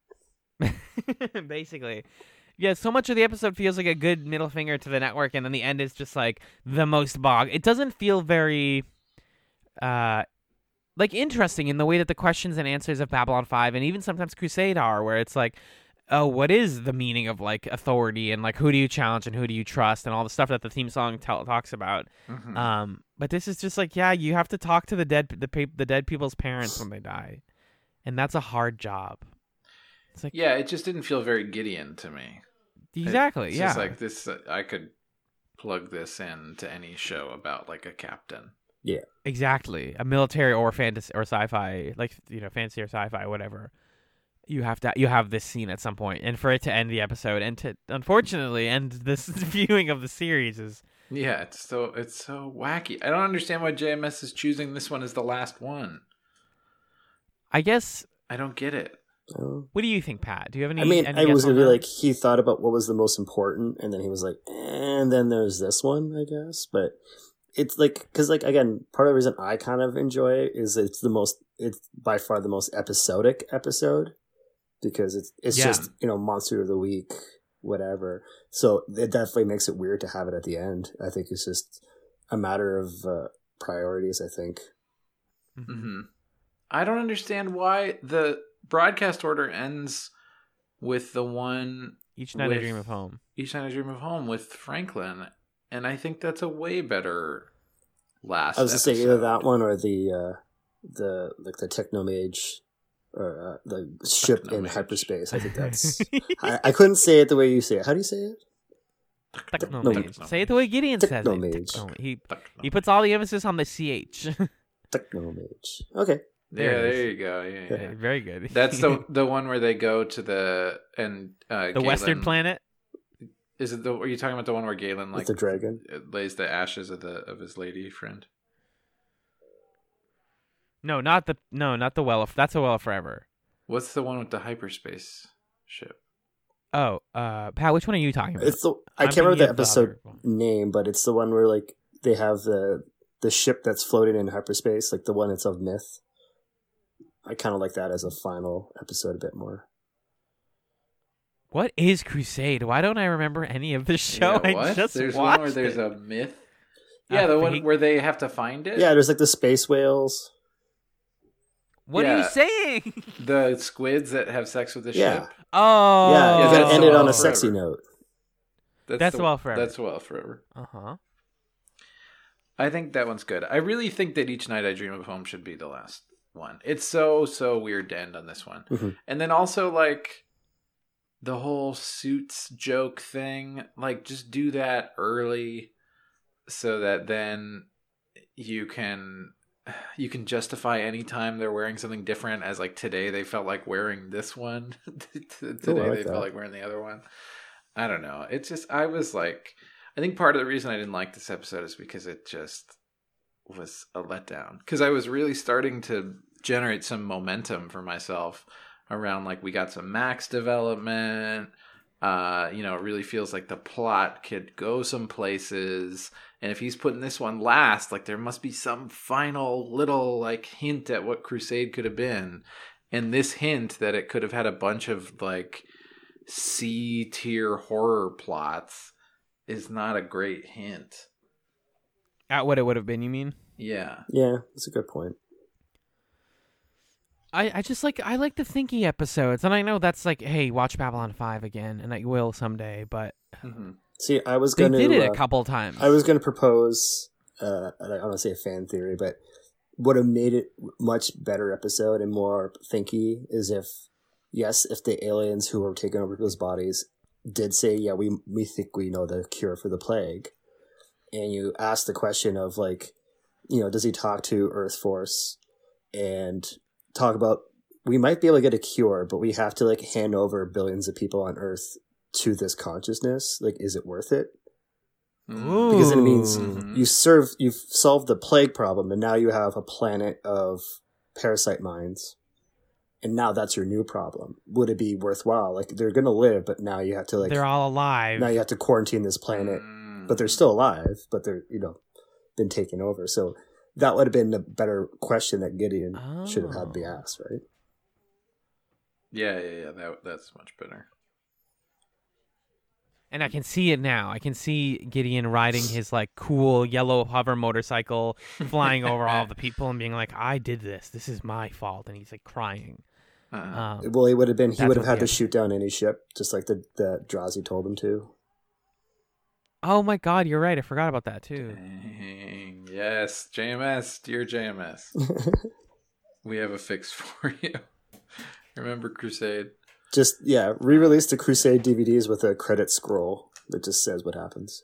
S3: basically. Yeah, so much of the episode feels like a good middle finger to the network, and then the end is just like the most bog. It doesn't feel very uh like interesting in the way that the questions and answers of Babylon five and even sometimes Crusade are, where it's like, oh, what is the meaning of like authority and like who do you challenge and who do you trust and all the stuff that the theme song t- talks about.
S4: Mhm.
S3: Um, but this is just like, yeah, you have to talk to the dead the pa- the dead people's parents when they die, and that's a hard job. It's like,
S4: Yeah, it just didn't feel very Gideon to me.
S3: exactly,
S4: It's
S3: yeah.
S4: just like this, uh, I could plug this in to any show about like a captain.
S3: Exactly. A military or fantasy or sci-fi, like, you know, fantasy or sci-fi, whatever. You have to you have this scene at some point, and for it to end the episode and to unfortunately end this viewing of the series is
S4: Yeah, it's so it's so wacky. I don't understand why J M S is choosing this one as the last one.
S3: I guess.
S4: I don't get it.
S5: Oh.
S3: What do you think, Pat? Do you have any?
S5: I mean,
S3: any
S5: I
S3: guess
S5: was
S3: on
S5: gonna be
S3: that?
S5: like, he thought about what was the most important, and then he was like, and then there's this one, I guess. But it's like, because like again, part of the reason I kind of enjoy it is it's the most, it's by far the most episodic episode, because it's it's
S3: Yeah.
S5: just, you know, monster of the week, whatever. So it definitely makes it weird to have it at the end. I think it's just a matter of uh, priorities. I think.
S3: Mhm.
S4: hmm I don't understand why the broadcast order ends with the one
S3: Each night
S4: with-
S3: I dream of home.
S4: Each Night I Dream of Home with Franklin, and I think that's a way better last.
S5: I was gonna say
S4: episode.
S5: either that one or the uh, the like the Technomage or uh, the ship in
S4: Technomage.
S5: hyperspace. I think that's. I, I couldn't say it the way you say it. How do you say it?
S3: Technomage. Say it the way Gideon says it.
S5: Technomage.
S3: Techno- He
S4: Techno-
S3: he puts all the emphasis on the C H.
S5: Technomage. Okay.
S4: Yeah,
S3: There it
S4: there
S3: is.
S4: you go. Yeah, yeah.
S3: Very good.
S4: That's the the one where they go to the and uh,
S3: the Western
S4: Galen-
S3: planet.
S4: Is it the? Are you talking about the one where Galen
S5: With
S4: like
S5: the dragon.
S4: lays the ashes of the of his lady friend?
S3: No, not the no, not the well of that's a well of forever.
S4: What's the one with the hyperspace ship?
S3: Oh, uh, Pat, which one are you talking about?
S5: It's the I
S3: I'm
S5: can't remember
S3: thinking
S5: the
S3: of the
S5: episode
S3: other one.
S5: name, but it's the one where like they have the the ship that's floating in hyperspace, like the one that's of myth. I kind of like that as a final episode a bit more.
S3: What is Crusade? Why don't I remember any of this show?
S4: Yeah,
S3: I
S4: what?
S3: just
S4: there's
S3: watched
S4: one where there's
S3: it.
S4: a myth.
S3: A
S4: Yeah, the one
S3: fake-
S4: where they have to find it.
S5: Yeah, there's like the space whales.
S3: What are you
S4: Yeah.
S3: saying?
S4: The squids that have sex with the
S5: Yeah.
S4: ship.
S3: Oh,
S5: yeah,
S4: Yeah,
S5: that
S4: that's
S5: ended
S4: the
S5: on
S4: Well
S5: a sexy
S4: Forever.
S5: note.
S3: That's
S4: the,
S3: Well Forever.
S4: That's well forever.
S3: Uh huh.
S4: I think that one's good. I really think that Each Night I Dream of Home should be the last one. It's so, so weird to end on this one.
S5: Mhm.
S4: And then also, like, the whole Suits joke thing, like, just do that early so that then you can you can justify any time they're wearing something different, as like today they felt like wearing this one. Today
S5: Ooh, I like
S4: they
S5: that.
S4: felt like wearing the other one. I don't know. It's just, I was like, I think part of the reason I didn't like this episode is because it just was a letdown. Because I was really starting to generate some momentum for myself around, like, we got some Max development. Uh, you know, it really feels like the plot could go some places. And if he's putting this one last, like, there must be some final little, like, hint at what Crusade could have been. And this hint that it could have had a bunch of, like, C-tier horror plots is not a great hint.
S3: At what it would have been, you mean?
S4: Yeah.
S5: Yeah, that's a good point.
S3: I, I just like I like the thinky episodes, and I know that's like, hey, watch Babylon five again, and I will someday. But
S4: Mm-hmm.
S5: See, I was
S3: they
S5: going to.
S3: did it
S5: uh,
S3: a couple times.
S5: I was going to propose. Uh, I don't want to say a fan theory, but would have made it much better episode and more thinky is if, yes, if the aliens who were taking over people's bodies did say, yeah, we we think we know the cure for the plague, and you ask the question of like, you know, does he talk to Earth Force and talk about we might be able to get a cure, but we have to like hand over billions of people on Earth to this consciousness. Like, is it worth it?
S3: Ooh.
S5: Because it means
S4: Mhm.
S5: you serve, you've solved the plague problem, and now you have a planet of parasite minds, and now that's your new problem. Would it be worthwhile? Like, they're gonna live, but now you have to like
S3: They're all alive.
S5: now you have to quarantine this planet,
S4: Mm.
S5: but they're still alive, but they're you know been taken over. So that would have been a better question that Gideon should have had to be
S3: Oh.
S5: asked, right?
S4: Yeah, yeah, yeah. That that's much better.
S3: And I can see it now. I can see Gideon riding his like cool yellow hover motorcycle, flying over all the people and being like, "I did this. This is my fault." And he's like crying.
S4: Uh,
S3: Um,
S5: Well, he would have been. He
S3: That's
S5: would have
S3: what-
S5: had
S3: yeah.
S5: to shoot down any ship, just like the the Drazi told him to.
S3: oh my God, you're right. I forgot about that too.
S4: dang. Yes, J M S, dear J M S, we have a fix for you. Remember Crusade?
S5: Just yeah, re-release the Crusade D V Ds with a credit scroll that just says what happens.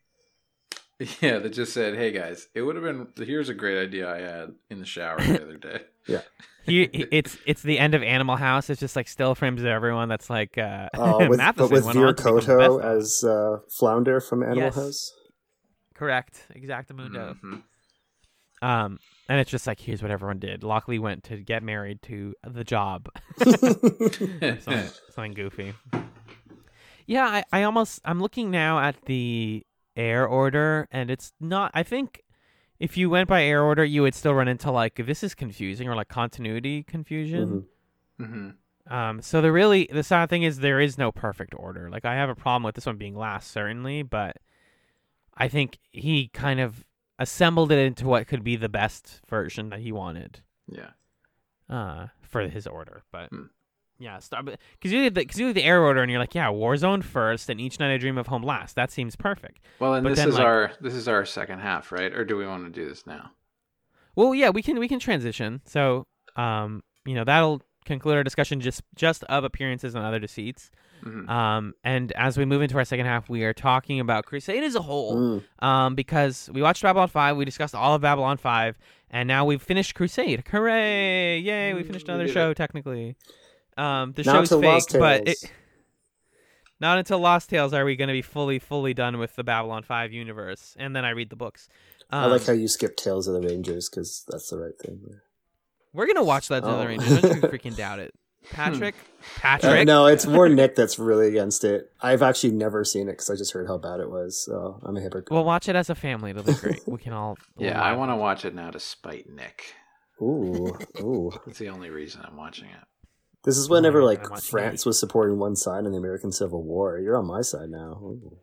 S4: Yeah, that just said, "Hey guys, it would have been. Here's a great idea I had in the shower the other day."
S3: He, it's it's the end of Animal House. It's just like still frames of everyone. That's like uh,
S5: Oh, with,
S3: Matheson
S5: but with
S3: went on
S5: Veer
S3: to become the
S5: Koto
S3: best-
S5: as uh, Flounder from Animal
S3: Yes.
S5: House.
S3: correct, Exactamundo.
S4: Mhm.
S3: Um, and it's just like, here's what everyone did. Lockley went to get married to the job. something, something goofy. Yeah, I, I almost I'm looking now at the air order, and it's not. I think if you went by air order, you would still run into like, this is confusing, or like continuity confusion.
S5: Mhm.
S4: Mhm.
S3: Um, so the really the sad thing is there is no perfect order. Like, I have a problem with this one being last, certainly, but I think he kind of assembled it into what could be the best version that he wanted.
S4: Yeah.
S3: Uh, for his order, but
S4: Hmm.
S3: yeah, because you look at the, cause you look at the air order and you're like, yeah, Warzone first, and Each Night I Dream of Home last. That seems perfect.
S4: Well, and
S3: But
S4: this
S3: then,
S4: is
S3: like-
S4: our this is our second half, right? Or do we want to do this now?
S3: Well, yeah, we can we can transition. So, um, you know, that'll conclude our discussion just just of appearances and other deceits.
S4: Mhm.
S3: Um, and as we move into our second half, we are talking about Crusade as a whole.
S5: Mm.
S3: Um, because we watched Babylon five, we discussed all of Babylon five, and now we've finished Crusade. Hooray! Yay, we finished
S4: We
S3: another
S4: did
S3: show,
S4: it.
S3: technically. Um, the
S5: Not
S3: show's
S5: until
S3: fake,
S5: Lost
S3: but
S5: Tales.
S3: it, not until Lost Tales are we going to be fully, fully done with the Babylon five universe, and then I read the books. Um,
S5: I like how you skip Tales of the Rangers because that's the right thing.
S3: we're going to watch that to
S5: Oh.
S3: the Rangers. Don't you freaking doubt it. Patrick?
S5: Uh,
S3: Patrick?
S5: no, it's more Nick that's really against it. I've actually never seen it because I just heard how bad it was. So I'm a hypocrite.
S3: We'll watch it as a family. It'll be great. We can all.
S4: Yeah,
S3: we'll
S4: I
S3: laugh.
S4: want to watch it now to spite Nick.
S5: Ooh, ooh.
S4: That's the only reason I'm watching it.
S5: This is whenever
S3: Oh,
S5: like
S3: I'm watching
S5: France was supporting one side in the American Civil War. You're on my side now. Ooh.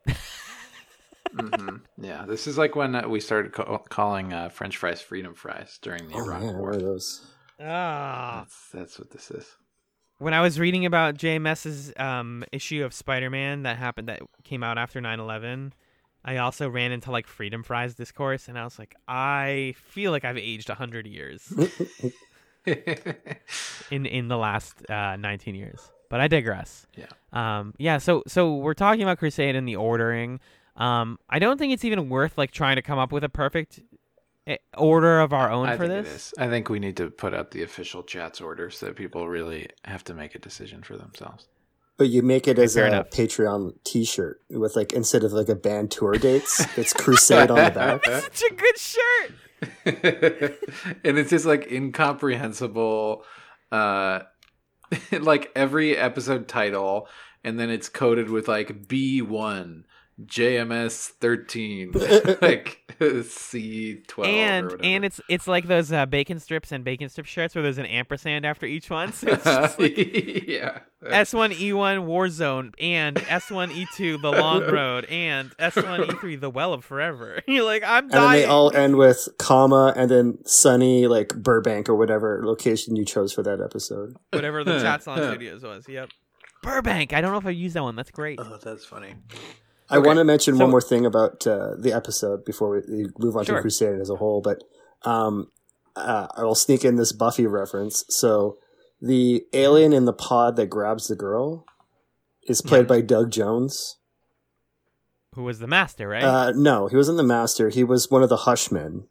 S4: hmm Yeah, this is like when uh, we started ca- calling uh, French fries freedom fries during the
S5: Oh
S4: Iraq
S5: man,
S4: War.
S5: what are those?
S3: Ah.
S4: That's, that's what this is.
S3: When I was reading about J M S's um, issue of Spider-Man that happened that came out after nine eleven, I also ran into like freedom fries discourse, and I was like, I feel like I've aged a hundred years in in the last uh, nineteen years. But I digress.
S4: Yeah.
S3: Um. Yeah. So so we're talking about Crusade and the ordering. Um. I don't think it's even worth like trying to come up with a perfect eh, order of our own
S4: I
S3: for
S4: think
S3: this.
S4: it is. I think we need to put out the official chat's order so that people really have to make a decision for themselves.
S5: But you make it as
S3: Fair
S5: a
S3: enough.
S5: Patreon T-shirt with like instead of like a band tour dates, it's Crusade on the back.
S3: Such a good shirt.
S4: And it's just like incomprehensible, uh, like every episode title, and then it's coded with like B one, J M S thirteen, like C twelve, or
S3: And
S4: whatever.
S3: and it's it's like those uh, bacon strips and bacon strip shirts where there's an ampersand after each one. So it's just like
S4: yeah.
S3: S one E one Warzone and S one E two The Long Road and S one E three The Well of Forever. You're like, I'm
S5: And then
S3: dying.
S5: they all end with comma and then sunny like Burbank or whatever location you chose for that episode.
S3: Whatever the Chatsalon Studios was. Yep. Burbank. I don't know if I used that one. That's great.
S4: Oh, that's funny.
S5: I
S4: Okay,
S5: want to mention
S3: so-
S5: one more thing about uh, the episode before we, we move on
S3: Sure.
S5: to Crusade as a whole, but um, uh, I will sneak in this Buffy reference. So the alien in the pod that grabs the girl is played by Doug Jones.
S3: Who was the master, right?
S5: Uh, no, he wasn't the master. He was one of the Hushmen.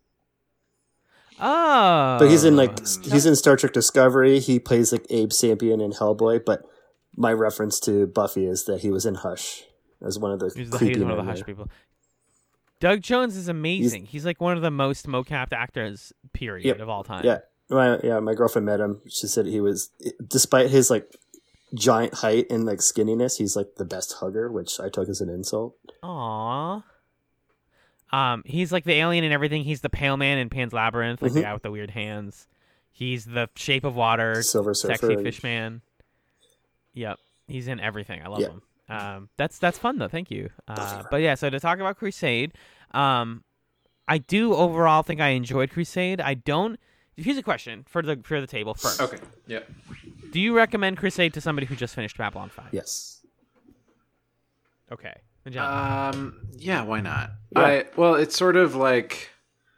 S3: oh.
S5: But he's in like he's in Star Trek Discovery. He plays like Abe Sapien in Hellboy. But my reference to Buffy is that he was in Hush as one of the
S3: He's, the,
S5: creepy
S3: he's one of the
S5: men
S3: Hush
S5: there.
S3: people. Doug Jones is amazing. He's, like one of the most mocapped actors, period,
S5: Yep.
S3: of all time.
S5: Yeah, my yeah, my girlfriend met him. She said he was, despite his like giant height and like skinniness, he's like the best hugger, which I took as an insult.
S3: Aww. Um, he's like the alien and everything. He's the pale man in Pan's Labyrinth, like the
S5: Mhm.
S3: guy with the weird hands. He's the Shape of Water,
S5: Silver Surfer.
S3: sexy
S5: and-
S3: fish man. Yep, he's in everything. I love
S5: Yeah.
S3: him. Um, that's that's fun though. Thank you. Uh, but yeah, so to talk about Crusade, um, I do overall think I enjoyed Crusade. I don't. Here's a question for the for the table first.
S4: Okay. Yeah.
S3: Do you recommend Crusade to somebody who just finished Babylon five?
S5: Yes.
S3: Okay. John.
S4: Um. Yeah. Why not?
S5: Yeah.
S4: I. Well, it's sort of like.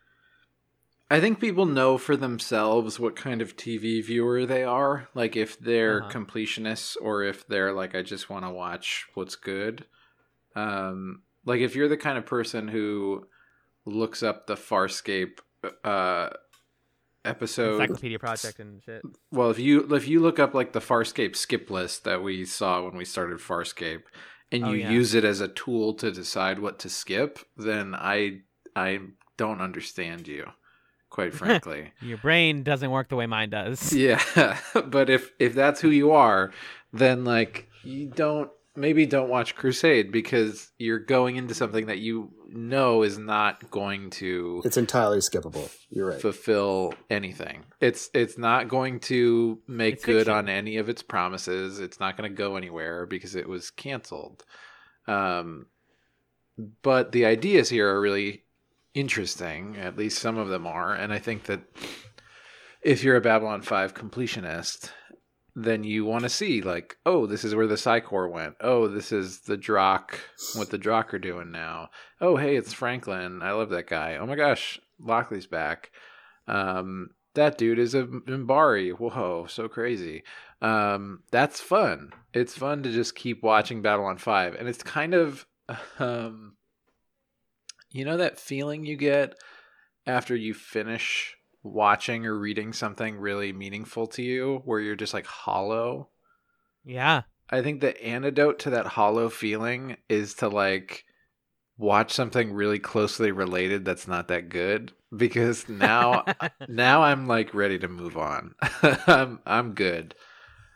S4: I think people know for themselves what kind of T V viewer they are. Like if they're
S3: Uh-huh.
S4: completionists or if they're like, I just want to watch what's good. Um. Like if you're the kind of person who looks up the Farscape uh episode.
S3: Encyclopedia Project and shit.
S4: Well, if you if you look up like the Farscape skip list that we saw when we started Farscape, and
S3: Oh,
S4: you
S3: yeah.
S4: use it as a tool to decide what to skip, then I I don't understand you, quite frankly.
S3: Your brain doesn't work the way mine does.
S4: Yeah, but if if that's who you are, then like you don't maybe don't watch Crusade because you're going into something that you know is not going to
S5: It's entirely skippable. You're right.
S4: fulfill anything. It's it's not going to make
S3: It's
S4: good
S3: fiction.
S4: on any of its promises. It's not going to go anywhere because it was canceled. Um, but the ideas here are really interesting. At least some of them are, and I think that if you're a Babylon five completionist, then you want to see like, oh, this is where the Psychor went. Oh, this is the Drock, what the Drock are doing now. Oh, hey, it's Franklin. I love that guy. Oh my gosh, Lockley's back. Um, that dude is a Minbari. Whoa, so crazy. Um, that's fun. It's fun to just keep watching Babylon five, and it's kind of, um, you know, that feeling you get after you finish watching or reading something really meaningful to you, where you're just like hollow.
S3: Yeah.
S4: I think the antidote to that hollow feeling is to like watch something really closely related that's not that good, because now now I'm like ready to move on. I'm I'm good.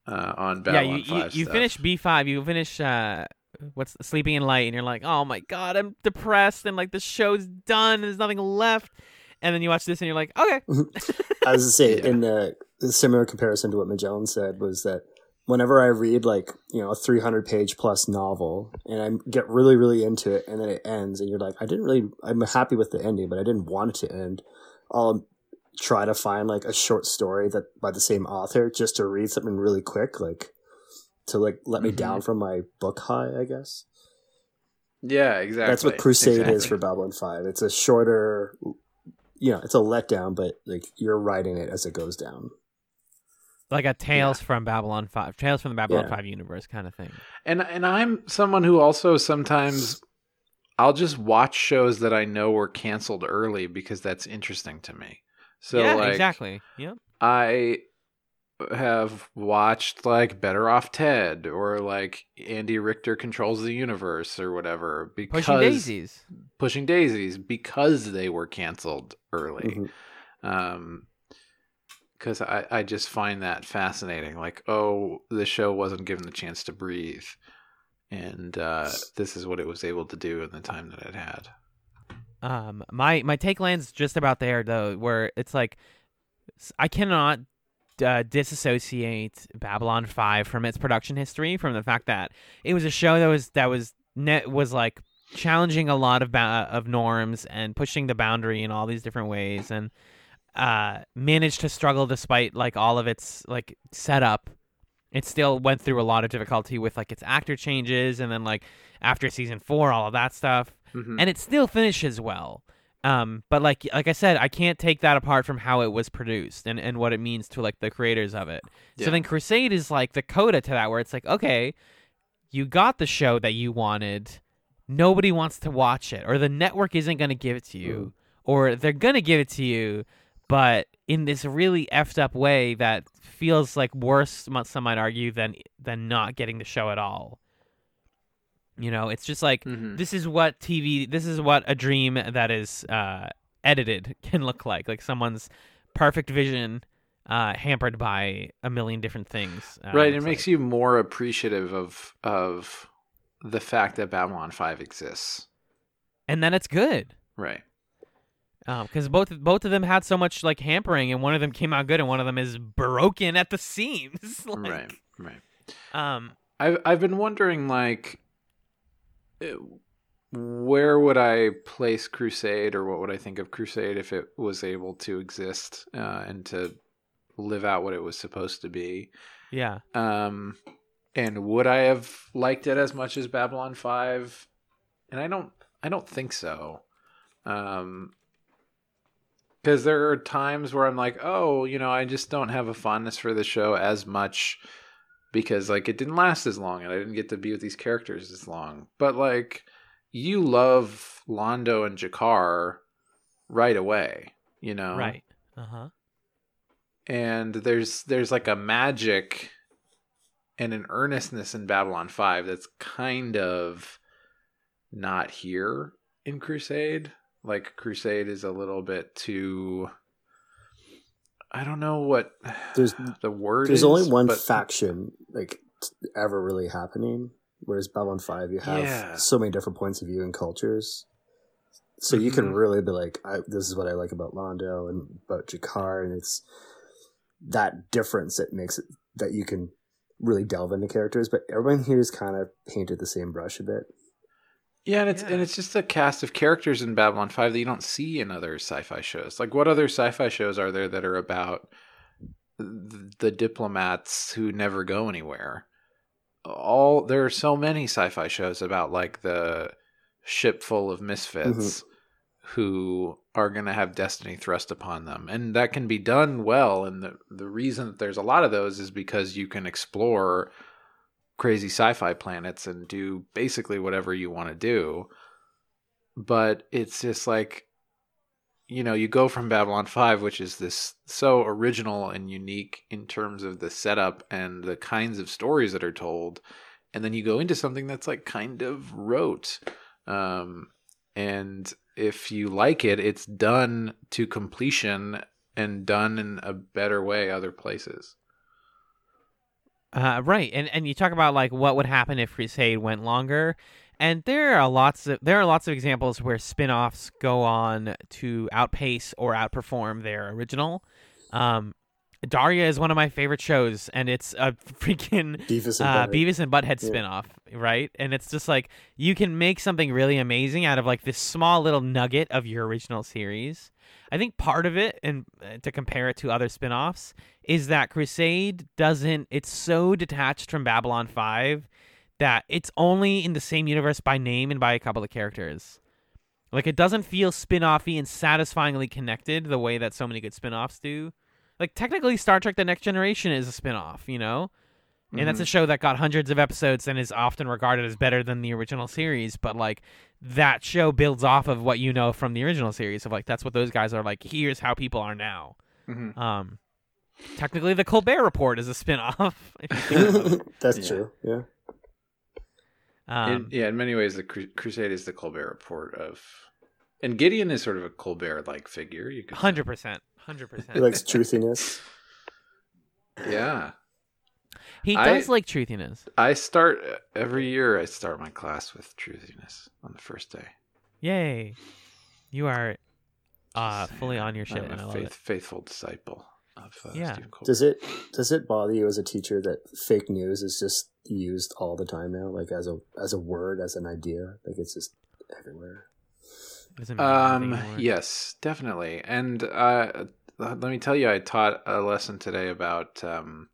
S4: uh, on
S3: yeah,
S4: Babylon
S3: you you,
S4: five
S3: you
S4: stuff.
S3: finish B five, you finish uh, what's Sleeping in Light, and you're like, oh my god, I'm depressed, and like the show's done, and there's nothing left. And then you watch this, and you're like, okay.
S5: I was to say,
S4: Yeah.
S5: in the, the similar comparison to what Magellan said, was that whenever I read like, you know, a three hundred page plus novel and I get really, really into it, and then it ends, and you're like, I didn't really, I'm happy with the ending, but I didn't want it to end. I'll try to find like a short story that by the same author just to read something really quick, like to like let me
S4: Mhm.
S5: down from my book high, I guess.
S4: Yeah, exactly.
S5: That's what Crusade
S4: exactly.
S5: is for Babylon five. It's a shorter, you know, it's a letdown, but like you're writing it as it goes down.
S3: Like a Tales from Babylon five, Tales from the Babylon
S5: Yeah.
S3: five universe kind of thing.
S4: And and I'm someone who also sometimes I'll just watch shows that I know were canceled early because that's interesting to me. So
S3: yeah,
S4: like
S3: exactly. Yeah.
S4: I have watched like Better Off Ted or like Andy Richter Controls the Universe or whatever because
S3: Pushing Daisies.
S4: Pushing Daisies because they were canceled early.
S5: Mhm.
S4: Um because I, I just find that fascinating. Like, oh, the show wasn't given the chance to breathe. And uh, this is what it was able to do in the time that it had.
S3: Um, my my take lands just about there though, where it's like s- I cannot uh, disassociate Babylon five from its production history, from the fact that it was a show that was that was net was like challenging a lot of ba- of norms and pushing the boundary in all these different ways, and uh, managed to struggle despite like all of its like setup. It still went through a lot of difficulty with like its actor changes, and then like after season four, all of that stuff.
S4: Mhm.
S3: And it still finishes well. Um, but like like I said, I can't take that apart from how it was produced and, and what it means to like the creators of it.
S4: Yeah.
S3: So then Crusade is like the coda to that, where it's like, okay, you got the show that you wanted, nobody wants to watch it, or the network isn't going to give it to you, or they're going to give it to you, but in this really effed up way that feels like worse, some might argue, than than not getting the show at all. You know, it's just like,
S4: Mhm.
S3: this is what T V, this is what a dream that is uh, edited can look like. Like someone's perfect vision uh, hampered by a million different things. Uh,
S4: Right, it
S3: it's
S4: makes
S3: like-
S4: you more appreciative of of the fact that Babylon five exists.
S3: And then it's good.
S4: Right.
S3: Because both both of them had so much like hampering, and one of them came out good, and one of them is broken at the seams. Like,
S4: right. Right.
S3: Um,
S4: I've I've been wondering, like, uh, where would I place Crusade, or what would I think of Crusade if it was able to exist uh, and to live out what it was supposed to be?
S3: yeah.
S4: Um, and would I have liked it as much as Babylon five? And I don't I don't think so. Um, because there are times where I'm like, oh, you know, I just don't have a fondness for the show as much because like it didn't last as long and I didn't get to be with these characters as long. But like, you love Londo and Jakar right away, you know?
S3: Right. Uh huh.
S4: And there's there's like a magic and an earnestness in Babylon five that's kind of not here in Crusade. Like, Crusade is a little bit too, I don't know what
S5: There's
S4: the word
S5: there's
S4: is.
S5: only one
S4: but
S5: faction like t- ever really happening, whereas Babylon five you have
S4: Yeah.
S5: so many different points of view and cultures. So you can
S4: Mhm.
S5: really be like, I, this is what I like about Londo and about Jakar, and it's that difference that makes it that you can really delve into characters. But everyone here is kind of painted the same brush a bit.
S4: Yeah, and it's
S3: Yeah.
S4: and it's just a cast of characters in Babylon five that you don't see in other sci-fi shows. Like, what other sci-fi shows are there that are about th- the diplomats who never go anywhere? All there are so many sci-fi shows about like the ship full of misfits who are going to have destiny thrust upon them, and that can be done well. And the the reason that there's a lot of those is because you can explore crazy sci-fi planets and do basically whatever you want to do. But it's just like, you know, you go from Babylon five, which is this so original and unique in terms of the setup and the kinds of stories that are told, and then you go into something that's like kind of rote. Um, and if you like it, it's done to completion and done in a better way other places.
S3: Uh, right, and and you talk about like what would happen if Crusade went longer, and there are lots of there are lots of examples where spin-offs go on to outpace or outperform their original. Um, Daria is one of my favorite shows, and it's a freaking
S5: Beavis and
S3: uh,
S5: Butthead.
S3: Beavis and Butthead
S5: Yeah.
S3: spin-off, right? And it's just like you can make something really amazing out of like this small little nugget of your original series. I think part of it, and uh, to compare it to other spin-offs, is that Crusade doesn't, it's so detached from Babylon five that it's only in the same universe by name and by a couple of characters. Like, it doesn't feel spin-offy and satisfyingly connected the way that so many good spin-offs do. Like, technically, Star Trek The Next Generation is a spin-off, you know? And that's a show that got hundreds of episodes and is often regarded as better than the original series. But, like, that show builds off of what you know from the original series. Of, like, that's what those guys are like. Here's how people are now.
S4: Mhm.
S3: Um, technically, The Colbert Report is a spin-off. if you think about it.
S5: That's
S4: Yeah.
S5: true. Yeah.
S3: Um,
S4: in, yeah, in many ways, the Cru- Crusade is the Colbert Report of, and Gideon is sort of a Colbert-like figure. You could
S3: one hundred percent. one hundred percent.
S5: He likes truthiness.
S4: Yeah,
S3: He
S4: I-
S3: does like truthiness.
S4: I start every year. I start my class with truthiness on the first day.
S3: Yay. You are uh, fully on your shit,
S4: I'm
S3: and I
S4: a
S3: love
S4: faith,
S3: it.
S4: faithful disciple of uh,
S3: Yeah.
S4: Stephen Colbert.
S5: Does it does it bother you as a teacher that fake news is just used all the time now, like as a as a word, as an idea, like it's just everywhere?
S3: It doesn't mean anything
S4: Um,
S3: anymore.
S4: yes, definitely. And uh, let me tell you, I taught a lesson today about um,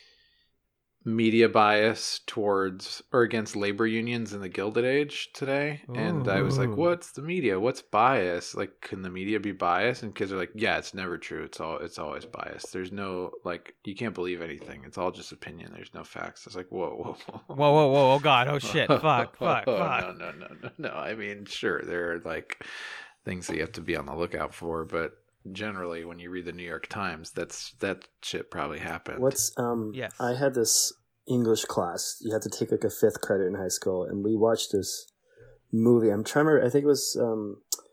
S4: media bias towards or against labor unions in the Gilded Age today. And I was like,
S3: Ooh.
S4: what's the media? What's bias? Like, can the media be biased? And kids are like, yeah, it's never true. It's all, it's always biased. There's no, like, you can't believe anything. It's all just opinion. There's no facts. It's like, whoa, whoa, whoa.
S3: Whoa, whoa, whoa, oh god, oh shit, fuck, fuck, fuck.
S4: No, no, no, no, no. I mean, sure, there are like things that you have to be on the lookout for, but generally, when you read the New York Times, that's that shit probably happened.
S5: What's um?
S3: Yes.
S5: I had this English class. You had to take like a fifth credit in high school, and we watched this movie. I'm trying to remember. I think it was um,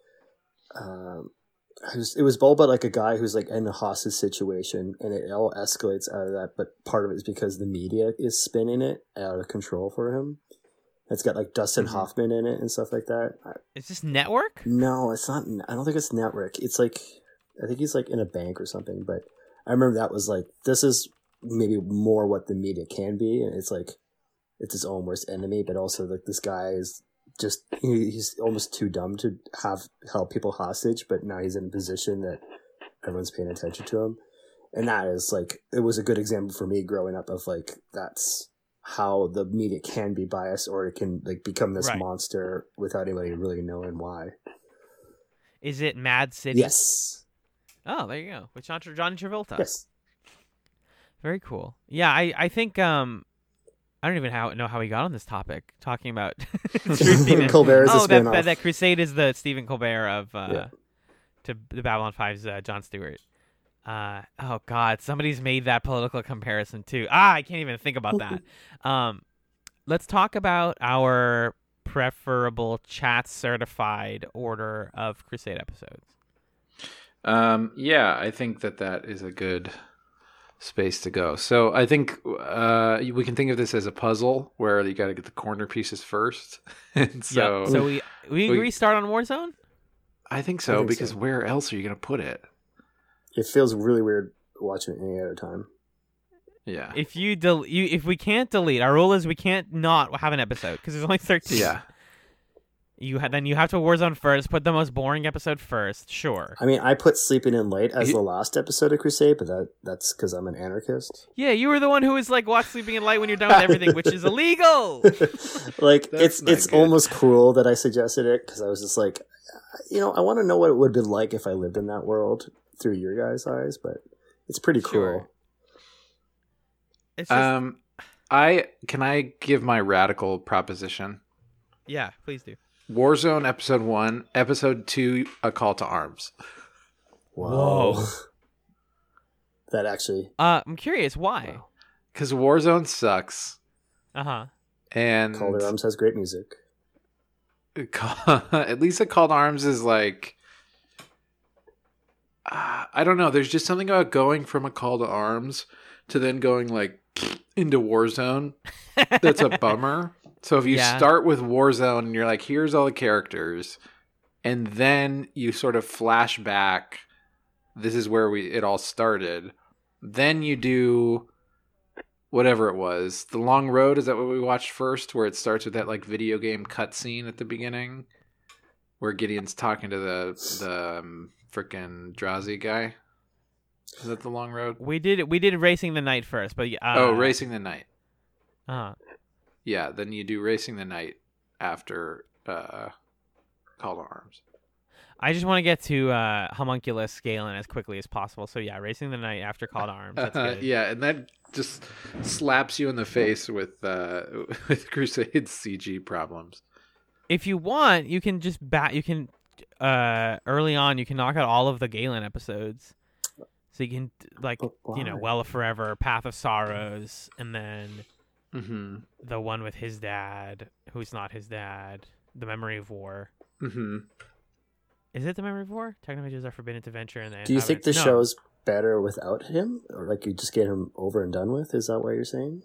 S5: um, it was, it was all about like a guy who's like in a hostage situation, and it all escalates out of that. But part of it is because the media is spinning it out of control for him. It's got like Dustin
S4: Mhm.
S5: Hoffman in it and stuff like that. I,
S3: Is this network?
S5: no, it's not. I don't think it's network. It's like I think he's like in a bank or something. But I remember that was like this is maybe more what the media can be, and it's like it's his own worst enemy. But also like this guy is just he, he's almost too dumb to have held people hostage. But now he's in a position that everyone's paying attention to him, and that is like it was a good example for me growing up of like that's how the media can be biased, or it can like become this
S3: Right.
S5: monster without anybody really knowing why.
S3: Is it Mad City?
S5: Yes.
S3: Oh, there you go. With John, Johnny Travolta.
S5: Yes.
S3: Very cool. Yeah, I, I think um I don't even how, know how we got on this topic talking about truthiness.
S5: Colbert is a
S3: oh, that,
S5: spin-off.
S3: that that Crusade is the Stephen Colbert of uh,
S5: Yeah.
S3: to the Babylon five's uh, Jon Stewart. Uh, oh God, somebody's made that political comparison too. Ah, I can't even think about that. um, let's talk about our preferable chat certified order of Crusade episodes.
S4: Um, yeah, I think that that is a good space to go. So I think uh, we can think of this as a puzzle where you got to get the corner pieces first. and so
S3: Yep. So we we
S4: we-
S3: restart on Warzone.
S4: I think so
S5: I think
S4: because
S5: so.
S4: where else are you going to put it?
S5: It feels really weird watching it any other time.
S4: Yeah.
S3: If you del- you if we can't delete, our rule is we can't not have an episode because there's only thirteen.
S4: Yeah.
S3: You ha- then you have to Warzone first. Put the most boring episode first. Sure.
S5: I mean, I put Sleeping In Late as
S4: You-
S5: the last episode of Crusade, but that that's because I'm an anarchist.
S3: Yeah, you were the one who was like, watch Sleeping in Light when you're done with everything, which is illegal.
S5: like
S4: That's
S5: it's
S4: not
S5: it's
S4: good.
S5: almost cruel that I suggested it because I was just like, you know, I want to know what it would have been like if I lived in that world through your guys' eyes, but it's pretty
S3: Sure.
S5: cruel.
S3: It's just,
S4: Um, I can I give my radical proposition?
S3: yeah, please do.
S4: Warzone episode one, episode two, a call to arms.
S5: Whoa.
S3: Whoa.
S5: That actually,
S3: Uh, I'm curious why.
S5: Wow.
S4: Because Warzone sucks,
S3: Uh huh.
S4: and
S5: Call to Arms has great music.
S4: at least a call to arms is like uh, I don't know. There's just something about going from a call to arms to then going like into Warzone, that's a bummer. So if you
S3: Yeah.
S4: start with Warzone and you're like, here's all the characters, and then you sort of flash back, this is where we it all started. Then you do whatever it was. The Long Road, is that what we watched first? Where it starts with that like video game cutscene at the beginning, where Gideon's talking to the the um, frickin' Drazi guy. Is that The Long Road?
S3: We did we did Racing the Night first, but uh,
S4: oh, Racing the Night.
S3: Uh,
S4: Yeah, then you do Racing the Night after uh, Call to Arms.
S3: I just want to get to uh, Homunculus Galen as quickly as possible. So yeah, Racing the Night after Call to Arms. That's
S4: Uh,
S3: good.
S4: yeah, and that just slaps you in the face with uh, with Crusade's C G problems.
S3: If you want, you can just bat. You can uh, early on, you can knock out all of the Galen episodes. So you can like
S5: But
S3: you know,
S5: why?
S3: Well of Forever, Path of Sorrows, and then
S4: Mm-hmm.
S3: the one with his dad, who's not his dad, The Memory of War.
S4: Mm-hmm.
S3: Is it The Memory of War? Technomages are forbidden to venture in the
S5: Do you think the
S3: no.
S5: show's better without him, or like you just get him over and done with? Is that what you're saying?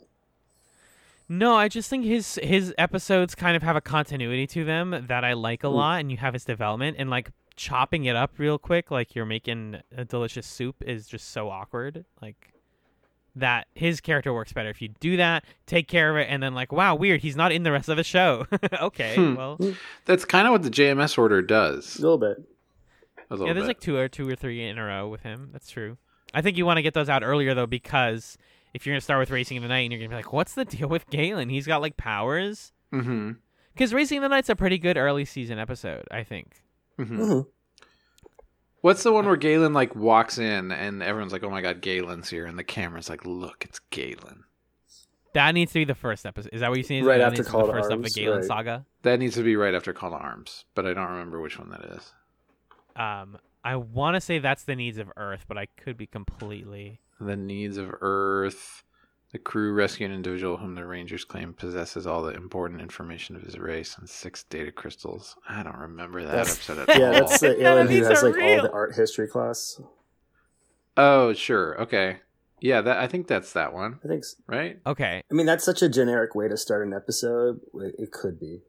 S3: No, I just think his his episodes kind of have a continuity to them that I like a
S5: Mm.
S3: lot, and you have his development, and like chopping it up real quick, like you're making a delicious soup, is just so awkward. Like that, his character works better if you do that, take care of it, and then like, wow, weird, he's not in the rest of the show. Okay,
S4: Hmm.
S3: well,
S4: That's kind of what the J M S order does.
S5: A little bit.
S4: A little
S3: yeah, there's
S4: bit.
S3: like two or two or three in a row with him. That's true. I think you want to get those out earlier though, because if you're gonna start with Racing in the Night, and you're gonna be like, what's the deal with Galen? He's got like powers.
S4: Mm-hmm.
S3: Because Racing in the Night's a pretty good early season episode, I think.
S4: Mm-hmm.
S5: Mhm.
S4: What's the one where Galen like walks in and everyone's like, "Oh my God, Galen's here," and the camera's like, "Look, it's Galen."
S3: That needs to be the first episode. Is that what you're saying?
S5: Right
S3: that
S5: after
S3: needs to be
S5: Call
S3: the
S5: to
S3: first of the
S5: Arms,
S3: Galen
S5: right.
S3: saga.
S4: That needs to be right after Call to Arms, but I don't remember which one that is.
S3: Um, I want to say that's the Needs of Earth, but I could be completely.
S4: The Needs of Earth. The crew rescue an individual whom the Rangers claim possesses all the important information of his race and six data crystals. I don't remember that
S5: That's-
S4: episode at
S5: Yeah,
S4: all.
S5: that's the
S3: None of
S5: alien who
S3: these
S5: has
S3: are
S5: like all
S3: real.
S5: the art history class.
S4: Oh, sure. Okay. Yeah, that I think that's that one,
S5: I think. s
S4: right?
S3: Okay.
S5: I mean, that's such a generic way to start an episode. It it could be.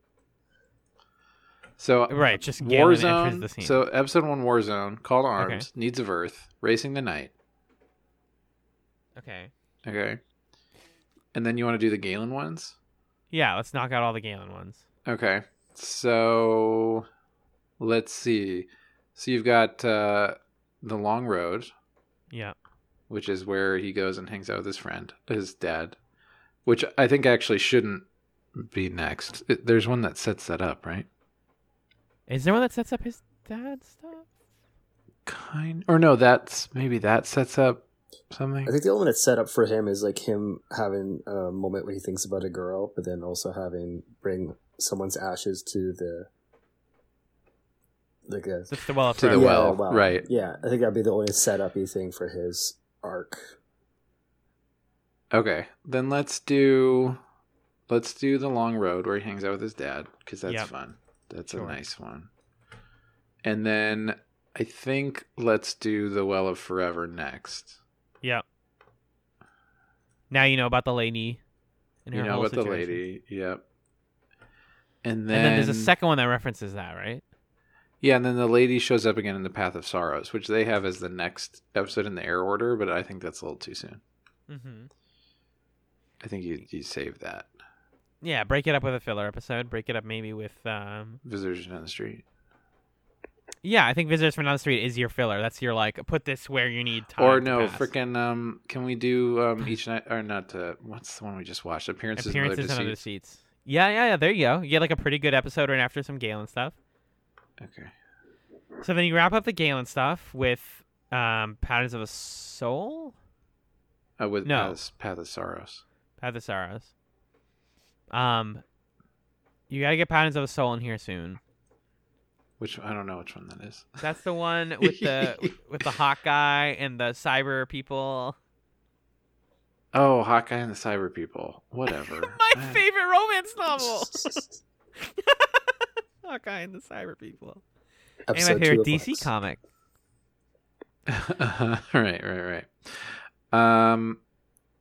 S4: So
S3: Right, just Galen enters
S4: Warzone.
S3: the scene.
S4: So episode one, Warzone, Call to
S3: Okay.
S4: Arms, Needs of Earth, Racing the Night.
S3: Okay.
S4: Okay. And then you want to do the Galen ones?
S3: Yeah, let's knock out all the Galen ones.
S4: Okay. So let's see. So you've got uh, The Long Road,
S3: Yeah.
S4: which is where he goes and hangs out with his friend, his dad, which I think actually shouldn't be next. It, there's one that sets that up, right?
S3: Is there one that sets up his dad's stuff?
S4: Kind or no, that's maybe that sets up something.
S5: I think the element that's set up for him is like him having a moment where he thinks about a girl, but then also having bring someone's ashes to the like a
S3: It's the Well of
S4: To the
S3: Forever.
S4: well. right.
S5: Yeah, I think that'd be the only setup-y thing for his arc.
S4: Okay, then let's do let's do The Long Road where he hangs out with his dad because that's
S3: Yep.
S4: fun. That's
S3: Sure.
S4: a nice one. And then I think let's do The Well of Forever next.
S3: Yeah. Now you know about the lady. And
S4: You
S3: her
S4: know
S3: whole
S4: about the
S3: situation.
S4: lady. Yep. And then,
S3: And then there's a second one that references that, right?
S4: Yeah, and then the lady shows up again in the Path of Sorrows, which they have as the next episode in the air order, but I think that's a little too soon.
S3: Mm-hmm.
S4: I think you you save that.
S3: Yeah, break it up with a filler episode. Break it up maybe with, um,
S4: Visitors down the street.
S3: yeah, I think Visitors from Down the Street is your filler. That's your like put this where you need time.
S4: Or
S3: to
S4: no,
S3: pass.
S4: freaking um can we do um each night or not uh, what's the one we just watched? Appearances,
S3: Appearances
S4: and
S3: and
S4: Other
S3: Other
S4: Deceits.
S3: Seats. Yeah, yeah, yeah. There you go. You get like a pretty good episode right after some Galen stuff.
S4: Okay.
S3: So then you wrap up the Galen stuff with um, Patterns of a Soul.
S4: Uh, with
S3: No.
S4: Path, Path of Sorrows.
S3: Path of Sorrows. Um, you gotta get Patterns of a Soul in here soon.
S4: Which I don't know which one that is.
S3: That's the one with the with the hawk guy and the cyber people.
S4: Oh, Hawkeye and the Cyber People. Whatever.
S3: My
S4: I-
S3: favorite romance novel. Hawkeye and the cyber people. And my
S5: Episode
S3: favorite
S5: two
S3: D
S5: of
S3: C
S5: Lex.
S3: comic.
S4: right, right, right. Um,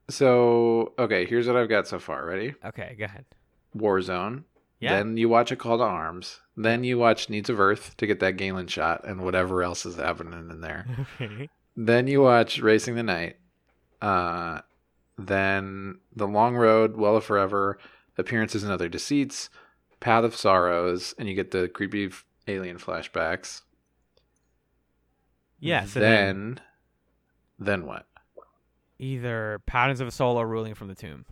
S4: So, okay, here's what I've got so far. Ready?
S3: Okay, go ahead.
S4: Warzone.
S3: Yeah.
S4: Then you watch A Call to Arms. Then you watch Needs of Earth to get that Galen shot and whatever else is happening in there.
S3: Okay.
S4: Then you watch Racing the Night. Uh, then The Long Road, Well of Forever, Appearances and Other Deceits, Path of Sorrows, and you get the creepy f- alien flashbacks.
S3: Yeah. So then,
S4: then, then what?
S3: either Patterns of a Soul or Ruling from the Tomb.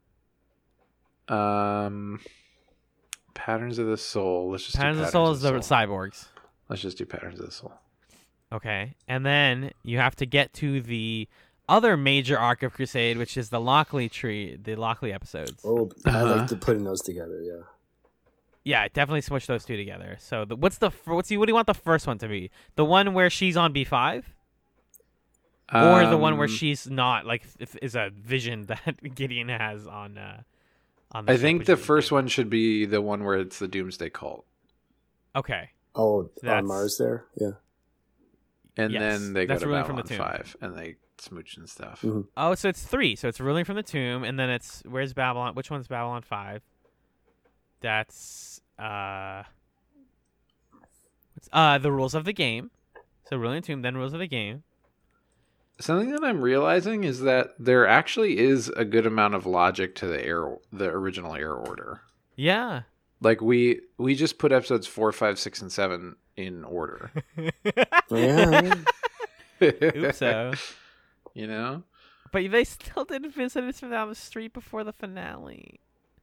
S4: Um, Patterns of the Soul. Let's just
S3: Patterns
S4: do
S3: of the Soul is the
S4: Soul.
S3: cyborgs.
S4: Let's just do Patterns of the Soul.
S3: Okay, and then you have to get to the other major arc of Crusade, which is the Lockley tree, the Lockley episodes.
S5: Oh, I
S4: Uh-huh.
S5: like to putting those together. Yeah.
S3: Yeah, definitely smush those two together. So, the, what's the f- what's the, what do you want the first one to be? The one where she's on B five, or the one where
S4: Um,
S3: she's not, like, if, is a vision that Gideon has on. Uh, on the
S4: I
S3: ship,
S4: think
S3: which
S4: the
S3: is
S4: first
S3: insane.
S4: one should be the one where it's the Doomsday Cult.
S3: Okay.
S5: Oh,
S3: That's-
S5: on Mars there. Yeah.
S4: And
S3: Yes,
S4: then they go
S3: that's
S4: to
S3: Ruling from the
S4: Babylon
S3: Tomb.
S4: five, and they smooch and stuff.
S5: Mhm.
S3: Oh, so it's three. So it's Ruling from the Tomb, and then it's where's Babylon? Which one's Babylon five? That's uh, what's, uh, the rules of the game. So Ruling the Tomb, then rules of the game.
S4: Something that I'm realizing is that there actually is a good amount of logic to the air, the original Air Order.
S3: Yeah.
S4: Like we we just put episodes four, five, six, and seven in order.
S5: Yeah.
S3: Oopso.
S4: You know?
S3: But they still didn't visit us from down the street before the finale.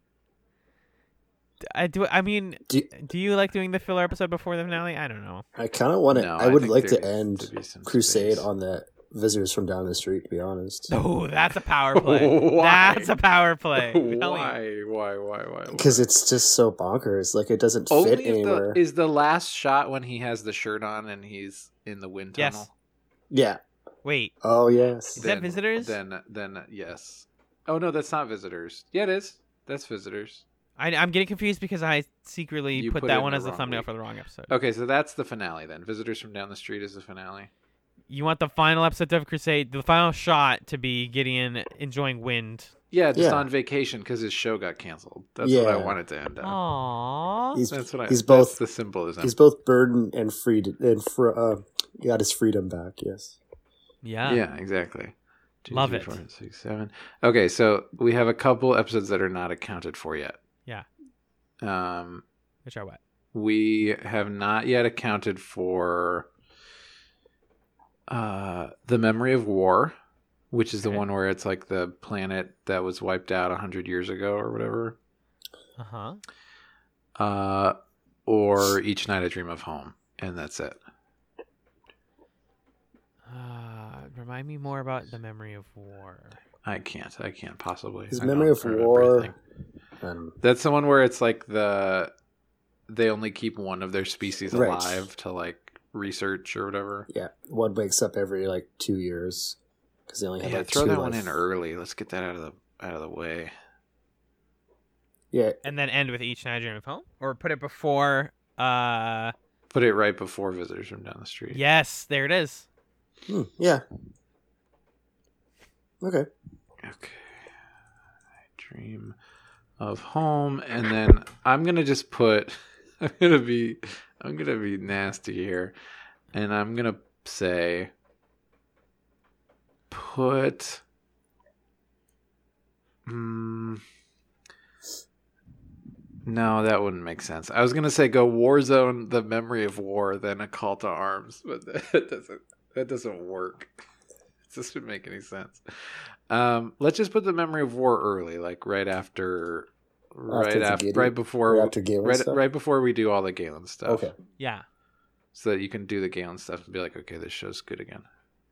S3: D- I do. I mean,
S5: Do,
S3: do you like doing the filler episode before the finale? I don't know.
S5: I kind of want to.
S4: No,
S5: I would
S4: think
S5: like to
S4: there
S5: end
S4: needs to be some
S5: Crusade
S4: space.
S5: on the visitors from down the street. To be honest,
S3: Oh, that's a power play.
S4: Why?
S3: That's a power play. I'm telling you.
S4: Why? Why? Why? Why? why?
S5: because it's just so bonkers. Like it doesn't
S4: Only
S5: fit
S4: if
S5: anywhere.
S4: the, is the last shot when he has the shirt on and he's in the wind
S3: Yes.
S4: tunnel.
S5: Yeah.
S3: Wait.
S5: Oh yes.
S3: Is that Visitors?
S4: Then, then yes. Oh no, that's not Visitors. Yeah, it is. That's Visitors.
S3: I, I'm getting confused because I secretly
S4: You
S3: put
S4: put it
S3: that
S4: in
S3: one
S4: the
S3: as the
S4: wrong
S3: thumbnail
S4: week.
S3: for the wrong episode.
S4: Okay, so that's the finale then. Visitors from Down the Street is the finale.
S3: You want the final episode of Crusade, the final shot to be Gideon enjoying wind.
S4: Yeah, just
S5: Yeah.
S4: on vacation because his show got canceled. That's what I
S5: Yeah.
S4: wanted to end on.
S3: Aww.
S5: He's
S4: That's what I.
S5: he's
S4: that's
S5: both
S4: the symbolism.
S5: he's both burdened and freed and fr- uh, got his freedom back. Yes.
S3: Yeah.
S4: Yeah, exactly. Two,
S3: Love
S4: three,
S3: it.
S4: four, six, seven. Okay, so we have a couple episodes that are not accounted for yet.
S3: Yeah.
S4: Um,
S3: Which are what?
S4: we have not yet accounted for uh, the Memory of War, which is the
S3: Okay.
S4: one where it's like the planet that was wiped out a hundred years ago or whatever.
S3: Uh huh.
S4: Uh, or Each Night I Dream of Home, and that's it.
S3: Uh, remind me more about the Memory of War.
S4: I can't. I can't possibly.
S5: His
S4: I
S5: Memory
S4: don't
S5: of
S4: remember
S5: War.
S4: everything.
S5: Um,
S4: That's the one where it's like the they only keep one of their species
S5: Right.
S4: alive to like research or whatever.
S5: yeah, one wakes up every like two years because they only have
S4: Yeah,
S5: like
S4: throw
S5: two
S4: that one
S5: life.
S4: in early. Let's get that out of the out of the way.
S5: Yeah,
S3: And then end with Each Night I Dream of Home? Or put it before. Uh,
S4: Put it right before Visitors from Down the Street.
S3: yes, there it is.
S5: Hmm, yeah. Okay.
S4: Okay. I dream of home, and then I'm gonna just put. I'm gonna be. I'm gonna be nasty here, and I'm gonna say. Put. Hmm. No, that wouldn't make sense. I was gonna say go Warzone, the Memory of War, then A Call to Arms, but that doesn't. That doesn't work. It doesn't make any sense. Um, let's just put the Memory of War early, like right after, right
S5: the
S4: after,
S5: Gideon-
S4: right before,
S5: or after Galen
S4: right,
S5: stuff?
S4: right before we do all the Galen stuff.
S5: Okay.
S3: Yeah.
S4: So that you can do the Galen stuff and be like, okay, this show's good again.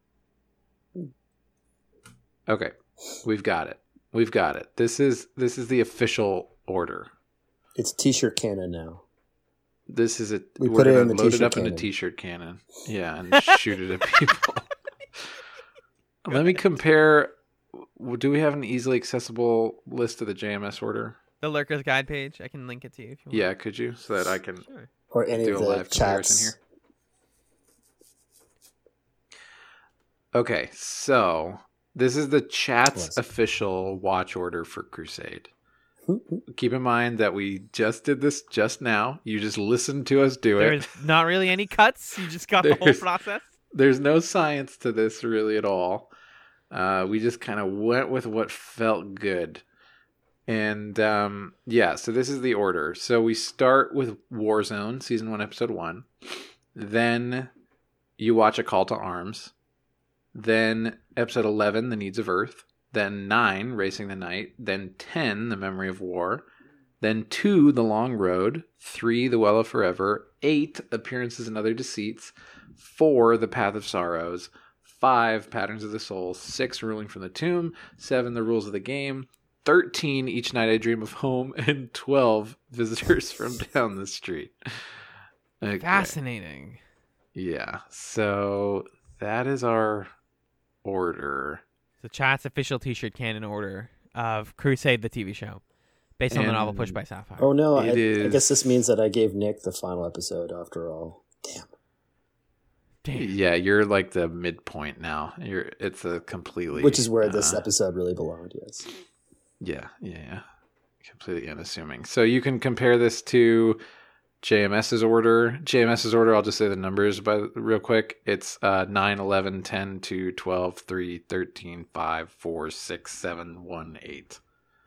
S4: Okay, we've got it. We've got it. This is this is the official order.
S5: It's T-shirt canon now.
S4: This is it.
S5: We
S4: We're
S5: put it
S4: gonna
S5: in the
S4: load it
S5: t-shirt
S4: up in a
S5: cannon.
S4: t-shirt cannon. Yeah, and shoot it at people. Let me compare. Do we have an easily accessible list of the J M S order?
S3: The Lurker's Guide page. I can link it to you if you want.
S4: Yeah, could you? So that I can
S3: Sure.
S5: Or any
S4: do
S5: of
S4: a
S5: the
S4: live comparison
S5: chats.
S4: here. Okay, so This is the chat's
S5: Yes.
S4: official watch order for Crusade. Keep in mind that we just did this just now. You just listened to us do
S3: There's
S4: it.
S3: not really any cuts. You just got the whole
S4: There's-
S3: process.
S4: There's no science to this really at all. Uh, we just kind of went with what felt good. And um, yeah, so this is the order. So we start with Warzone, season one, episode one. Then you watch A Call to Arms. Then episode eleven, The Needs of Earth. Then nine, Racing the Night. Then ten, The Memory of War. Then two, The Long Road. three, The Well of Forever. eight, Appearances and Other Deceits. four, The Path of Sorrows. five, Patterns of the Soul. six, Ruling from the Tomb. seven, The Rules of the Game. thirteen, Each Night I Dream of Home. And twelve, Visitors from Down the Street. Okay.
S3: Fascinating.
S4: Yeah, so that is our order.
S3: The chat's official T-shirt canon order of Crusade, the T V show, based on the novel
S4: And-
S3: Pushed by Sapphire.
S5: Oh no, I,
S4: It
S5: I
S4: is-
S5: guess this means that I gave Nick the final episode after all. Damn.
S3: Damn.
S4: Yeah, you're like the midpoint now. You're it's a completely
S5: Which is where this
S4: uh,
S5: episode really belonged, yes.
S4: Yeah, yeah, yeah. Completely unassuming. So you can compare this to J M S's order. J M S's order, I'll just say the numbers by real quick. It's uh, nine, eleven, ten, two, twelve, three, thirteen, five, four, six, seven, one, eight.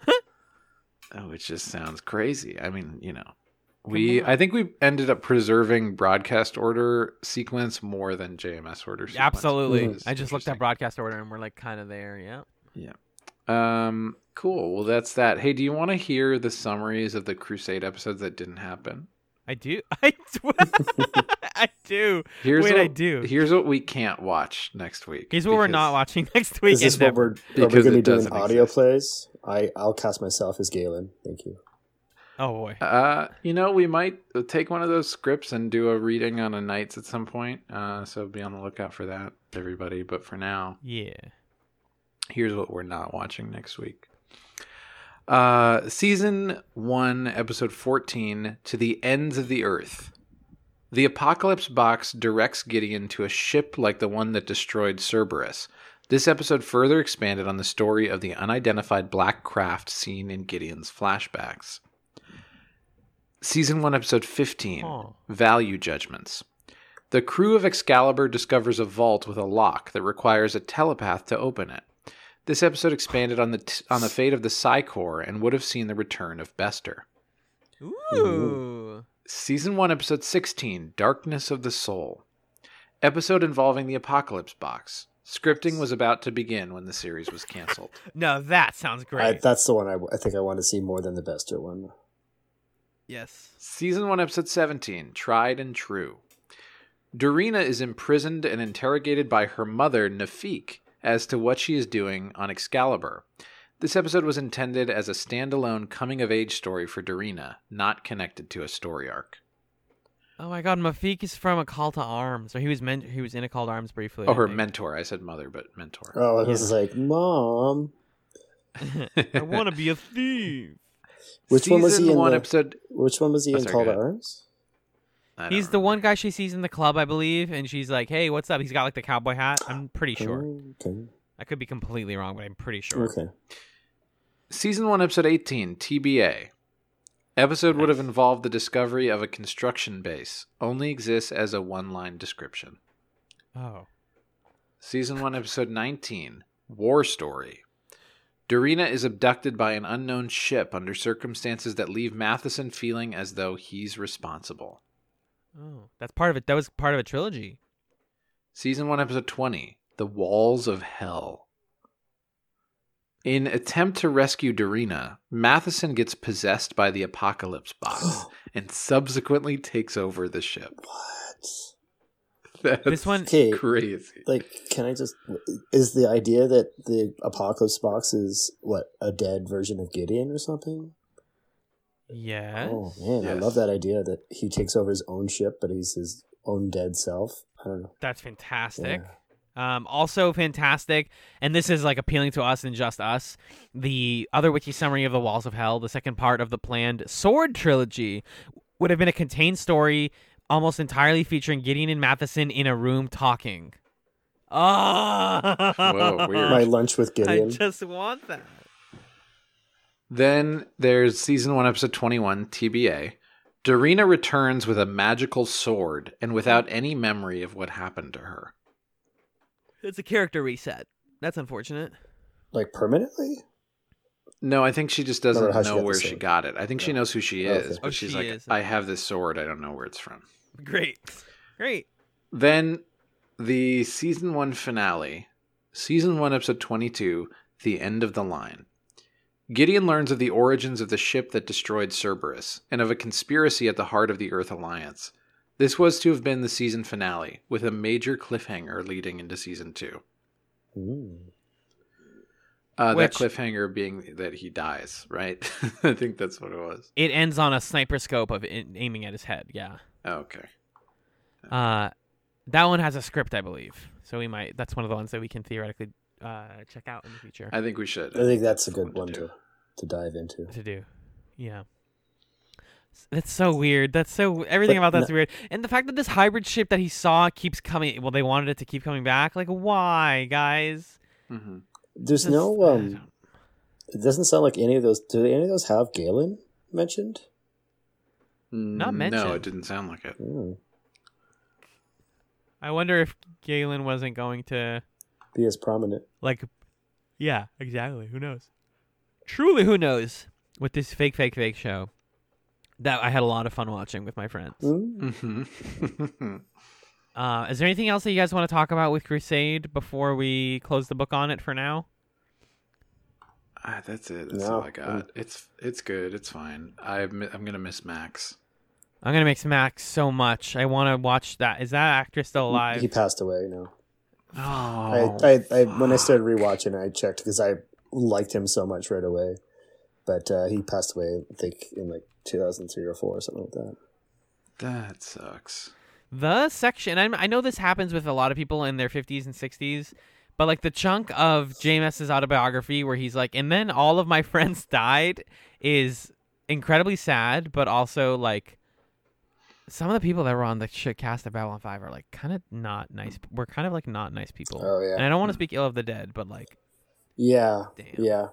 S4: Oh, which just sounds crazy. I mean, you know. We
S3: Come on.
S4: I think we ended up preserving broadcast order sequence more than J M S order sequence.
S3: Absolutely.
S4: which is
S3: I just looked at
S4: interesting.
S3: broadcast order and we're like kind of there. Yeah.
S4: Um, cool. Well, that's that. Hey, do you want to hear the summaries of the Crusade episodes that didn't happen?
S3: I do. I do. I do.
S4: Here's
S3: Wait,
S4: what,
S3: I do.
S4: Here's what we can't watch next week.
S3: Here's what we're
S4: because-
S3: not watching next week.
S5: Is this
S3: and
S5: what
S3: never.
S5: we're, are we
S4: Because
S5: going to be
S4: it
S5: doing
S4: doesn't
S5: audio
S4: exist.
S5: plays? I, I'll cast myself as Galen. Thank you.
S3: Oh boy.
S4: Uh, you know, we might take one of those scripts and do a reading on a Knights at some point. Uh, so be on the lookout for that, everybody. But for now,
S3: Yeah.
S4: here's what we're not watching next week. Uh, season one, episode fourteen, To the Ends of the Earth. The Apocalypse Box directs Gideon to a ship like the one that destroyed Cerberus. This episode further expanded on the story of the unidentified black craft seen in Gideon's flashbacks. Season one, episode fifteen,
S3: Huh.
S4: Value Judgments. The crew of Excalibur discovers a vault with a lock that requires a telepath to open it. This episode expanded on the t- on the fate of the Psi Corps and would have seen the return of Bester.
S3: Ooh.
S4: Season one, episode sixteen, Darkness of the Soul. Episode involving the Apocalypse Box. Scripting was about to begin when the series was canceled.
S3: No, that sounds great.
S5: I, that's the one I, I think I want to see more than the Bester one.
S3: yes.
S4: Season one, episode seventeen, Tried and True. Dorina is imprisoned and interrogated by her mother, Nafik, as to what she is doing on Excalibur. This episode was intended as a standalone coming-of-age story for Dorina, not connected to a story arc.
S3: Oh my God, Mafik is from A Call to Arms, or he was meant. He was in A Call to Arms briefly.
S4: Oh,
S3: I
S4: her
S3: think.
S4: mentor. I said mother, but mentor.
S5: Oh, I was like, Mom.
S3: I want to be a thief.
S5: Which one was he
S4: Season
S5: in?
S4: one,
S5: the,
S4: episode...
S5: which one was he
S4: Oh,
S5: in
S4: sorry,
S5: Call
S4: go
S5: to
S4: ahead.
S5: Arms?
S4: I don't
S3: He's the
S4: remember.
S3: one guy she sees in the club, I believe, and she's like, "Hey, what's up?" He's got like the cowboy hat. I'm pretty sure.
S5: Oh, okay.
S3: I could be completely wrong, but I'm pretty sure.
S5: Okay.
S4: Season one, episode eighteen, T B A. Episode would have involved the discovery of a construction base. Only exists as a one-line description.
S3: Oh.
S4: Season one, episode nineteen, War Story. Dorina is abducted by an unknown ship under circumstances that leave Matheson feeling as though he's responsible.
S3: Oh, that's part of it. That was part of a trilogy.
S4: Season one, episode twenty, The Walls of Hell. In attempt to rescue Dorina, Matheson gets possessed by the Apocalypse Box and subsequently takes over the ship.
S5: What?
S4: That's
S3: This one-
S5: Okay.
S4: crazy.
S5: Like, can I just... Is the idea that the Apocalypse Box is, what, a dead version of Gideon or something?
S3: Yes.
S5: Oh, man, I
S4: Yes.
S5: love that idea that he takes over his own ship, but he's his own dead self. I don't know.
S3: That's fantastic.
S5: Yeah.
S3: Um, also fantastic, and this is like appealing to us and just us. The other wiki summary of the Walls of Hell, the second part of the planned Sword trilogy, would have been a contained story almost entirely featuring Gideon and Matheson in a room talking. Oh,
S4: Whoa, weird.
S5: My lunch with
S3: I
S5: Gideon.
S3: just want that.
S4: Then there's season one, episode twenty-one, T B A. Darina returns with a magical sword and without any memory of what happened to her.
S3: It's a character reset. That's unfortunate.
S5: Like permanently?
S4: No, I think she just doesn't
S5: No, how she
S4: know
S5: got the
S4: where
S5: sword.
S4: she got it. I think she
S5: Yeah.
S4: knows who she
S5: Okay.
S4: is, but
S3: Oh,
S4: she's
S3: she
S4: like,
S3: is.
S4: I have this sword. I don't know where it's from.
S3: Great. Great.
S4: Then the season one finale, season one, episode twenty-two, The End of the Line. Gideon learns of the origins of the ship that destroyed Cerberus and of a conspiracy at the heart of the Earth Alliance. This was to have been the season finale, with a major cliffhanger leading into season two.
S5: Mm.
S4: Uh,
S3: Which-
S4: that cliffhanger being that he dies, right? I think that's what it was.
S3: It ends on a sniper scope of it aiming at his head. Yeah.
S4: Oh, okay.
S3: Uh, that one has a script, I believe. So we might. That's one of the ones that we can theoretically uh, check out in the future
S4: I think we should.
S5: I think that's a good
S4: to
S5: one
S4: do.
S5: to, to dive into.
S3: to do. Yeah. That's so weird. That's so everything
S5: But
S3: about that's
S5: no-
S3: weird. And the fact that this hybrid ship that he saw keeps coming. Well, they wanted it to keep coming back. Like, why, guys?
S4: Mm-hmm.
S5: There's
S3: Just-
S5: no.
S3: I
S5: um.
S3: don't-
S5: It doesn't sound like any of those. Do any of those have Galen mentioned?
S3: Not
S4: No,
S3: mentioned.
S4: it didn't sound like it.
S5: Mm.
S3: I wonder if Galen wasn't going to
S5: Be as prominent.
S3: like. Yeah, exactly. Who knows? Truly, who knows? With this fake, fake, fake show that I had a lot of fun watching with my friends.
S5: Mm.
S4: Mm-hmm.
S3: Uh, is there anything else that you guys want to talk about with Crusade before we close the book on it for now?
S4: Ah, that's it. That's
S5: No,
S4: all I got. It's it's good. It's fine. I'm I'm gonna miss Max.
S3: I'm gonna miss Max so much. I want to watch that. Is that actor still alive?
S5: He passed away now.
S4: Oh,
S5: I, I, I when I started rewatching, I checked because I liked him so much right away. But uh, he passed away, I think, in like two thousand three or four or something like that.
S4: that sucks.
S3: The section, I, I know this happens with a lot of people in their fifties and sixties, but like the chunk of J M S's autobiography where he's like, and then all of my friends died is incredibly sad, but also like some of the people that were on the shit cast of Babylon five are like kind of not nice. We're kind of like not nice people.
S5: Oh, yeah.
S3: And I don't want to speak ill of the dead, but like,
S5: Yeah,
S3: damn.
S5: yeah.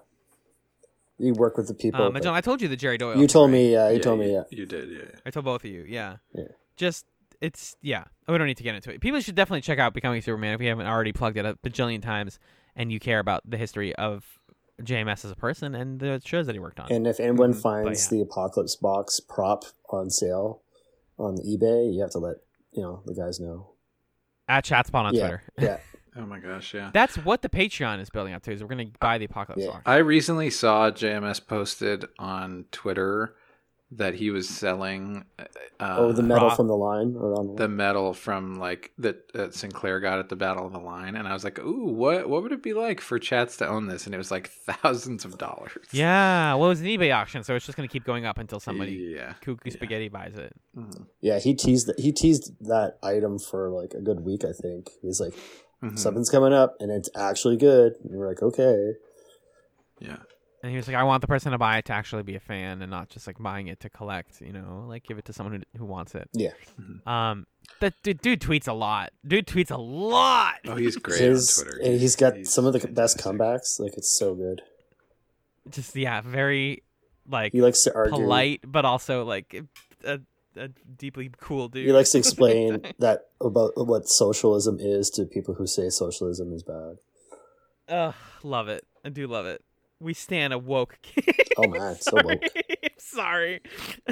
S5: You work with the people.
S3: Um,
S5: but-
S3: John, I told you the Jerry Doyle.
S5: you
S3: thing,
S5: told
S3: right?
S5: me, yeah. You
S4: Yeah,
S5: told me, yeah.
S4: You did, yeah.
S3: I told both of you, yeah.
S5: Yeah.
S3: Just, it's, yeah. We don't need to get into it. People should definitely check out Becoming Superman if we haven't already plugged it a bajillion times and you care about the history of J M S as a person and the shows that he worked on.
S5: And if anyone
S4: Mhm.
S5: finds
S3: But, yeah.
S5: the Apocalypse box prop on sale on eBay, you have to let you know the guys know.
S3: At Chatspot on
S5: yeah,
S3: Twitter.
S5: yeah.
S4: Oh my gosh, yeah.
S3: That's what the Patreon is building up to, is we're going to buy the Apocalypse
S5: Yeah.
S3: box.
S4: I recently saw J M S posted on Twitter that he was selling uh,
S5: oh, the medal
S3: Prop.
S5: from the line or on the,
S4: the medal from like that, that Sinclair got at the Battle of the Line, and I was like, "Ooh, what what would it be like for Chats to own this?" And it was like thousands of dollars.
S3: Yeah, well, it was an eBay auction, so it's just going to keep going up until somebody
S4: yeah.
S3: cuckoo
S4: yeah.
S3: spaghetti buys it.
S4: Mhm.
S5: yeah. He teased that he teased that item for like a good week. I think he's like
S4: Mhm.
S5: something's coming up and it's actually good. And we're like, okay.
S4: Yeah.
S3: And he was like, I want the person to buy it to actually be a fan and not just like buying it to collect, you know, like give it to someone who, who wants it.
S5: Yeah.
S3: Um, that dude, dude tweets a lot. Dude tweets a lot.
S4: Oh, he's great
S5: His,
S4: on Twitter.
S5: and he's got
S4: he's
S5: some of the best
S4: fantastic.
S5: comebacks. Like it's so good.
S3: Just, yeah, very like
S5: He likes to argue.
S3: polite, but also like a, a deeply cool dude.
S5: He likes to explain that about what socialism is to people who say socialism is bad.
S3: Ugh, love it. I do love it. We stand a woke.
S5: Oh man, so woke.
S3: Sorry.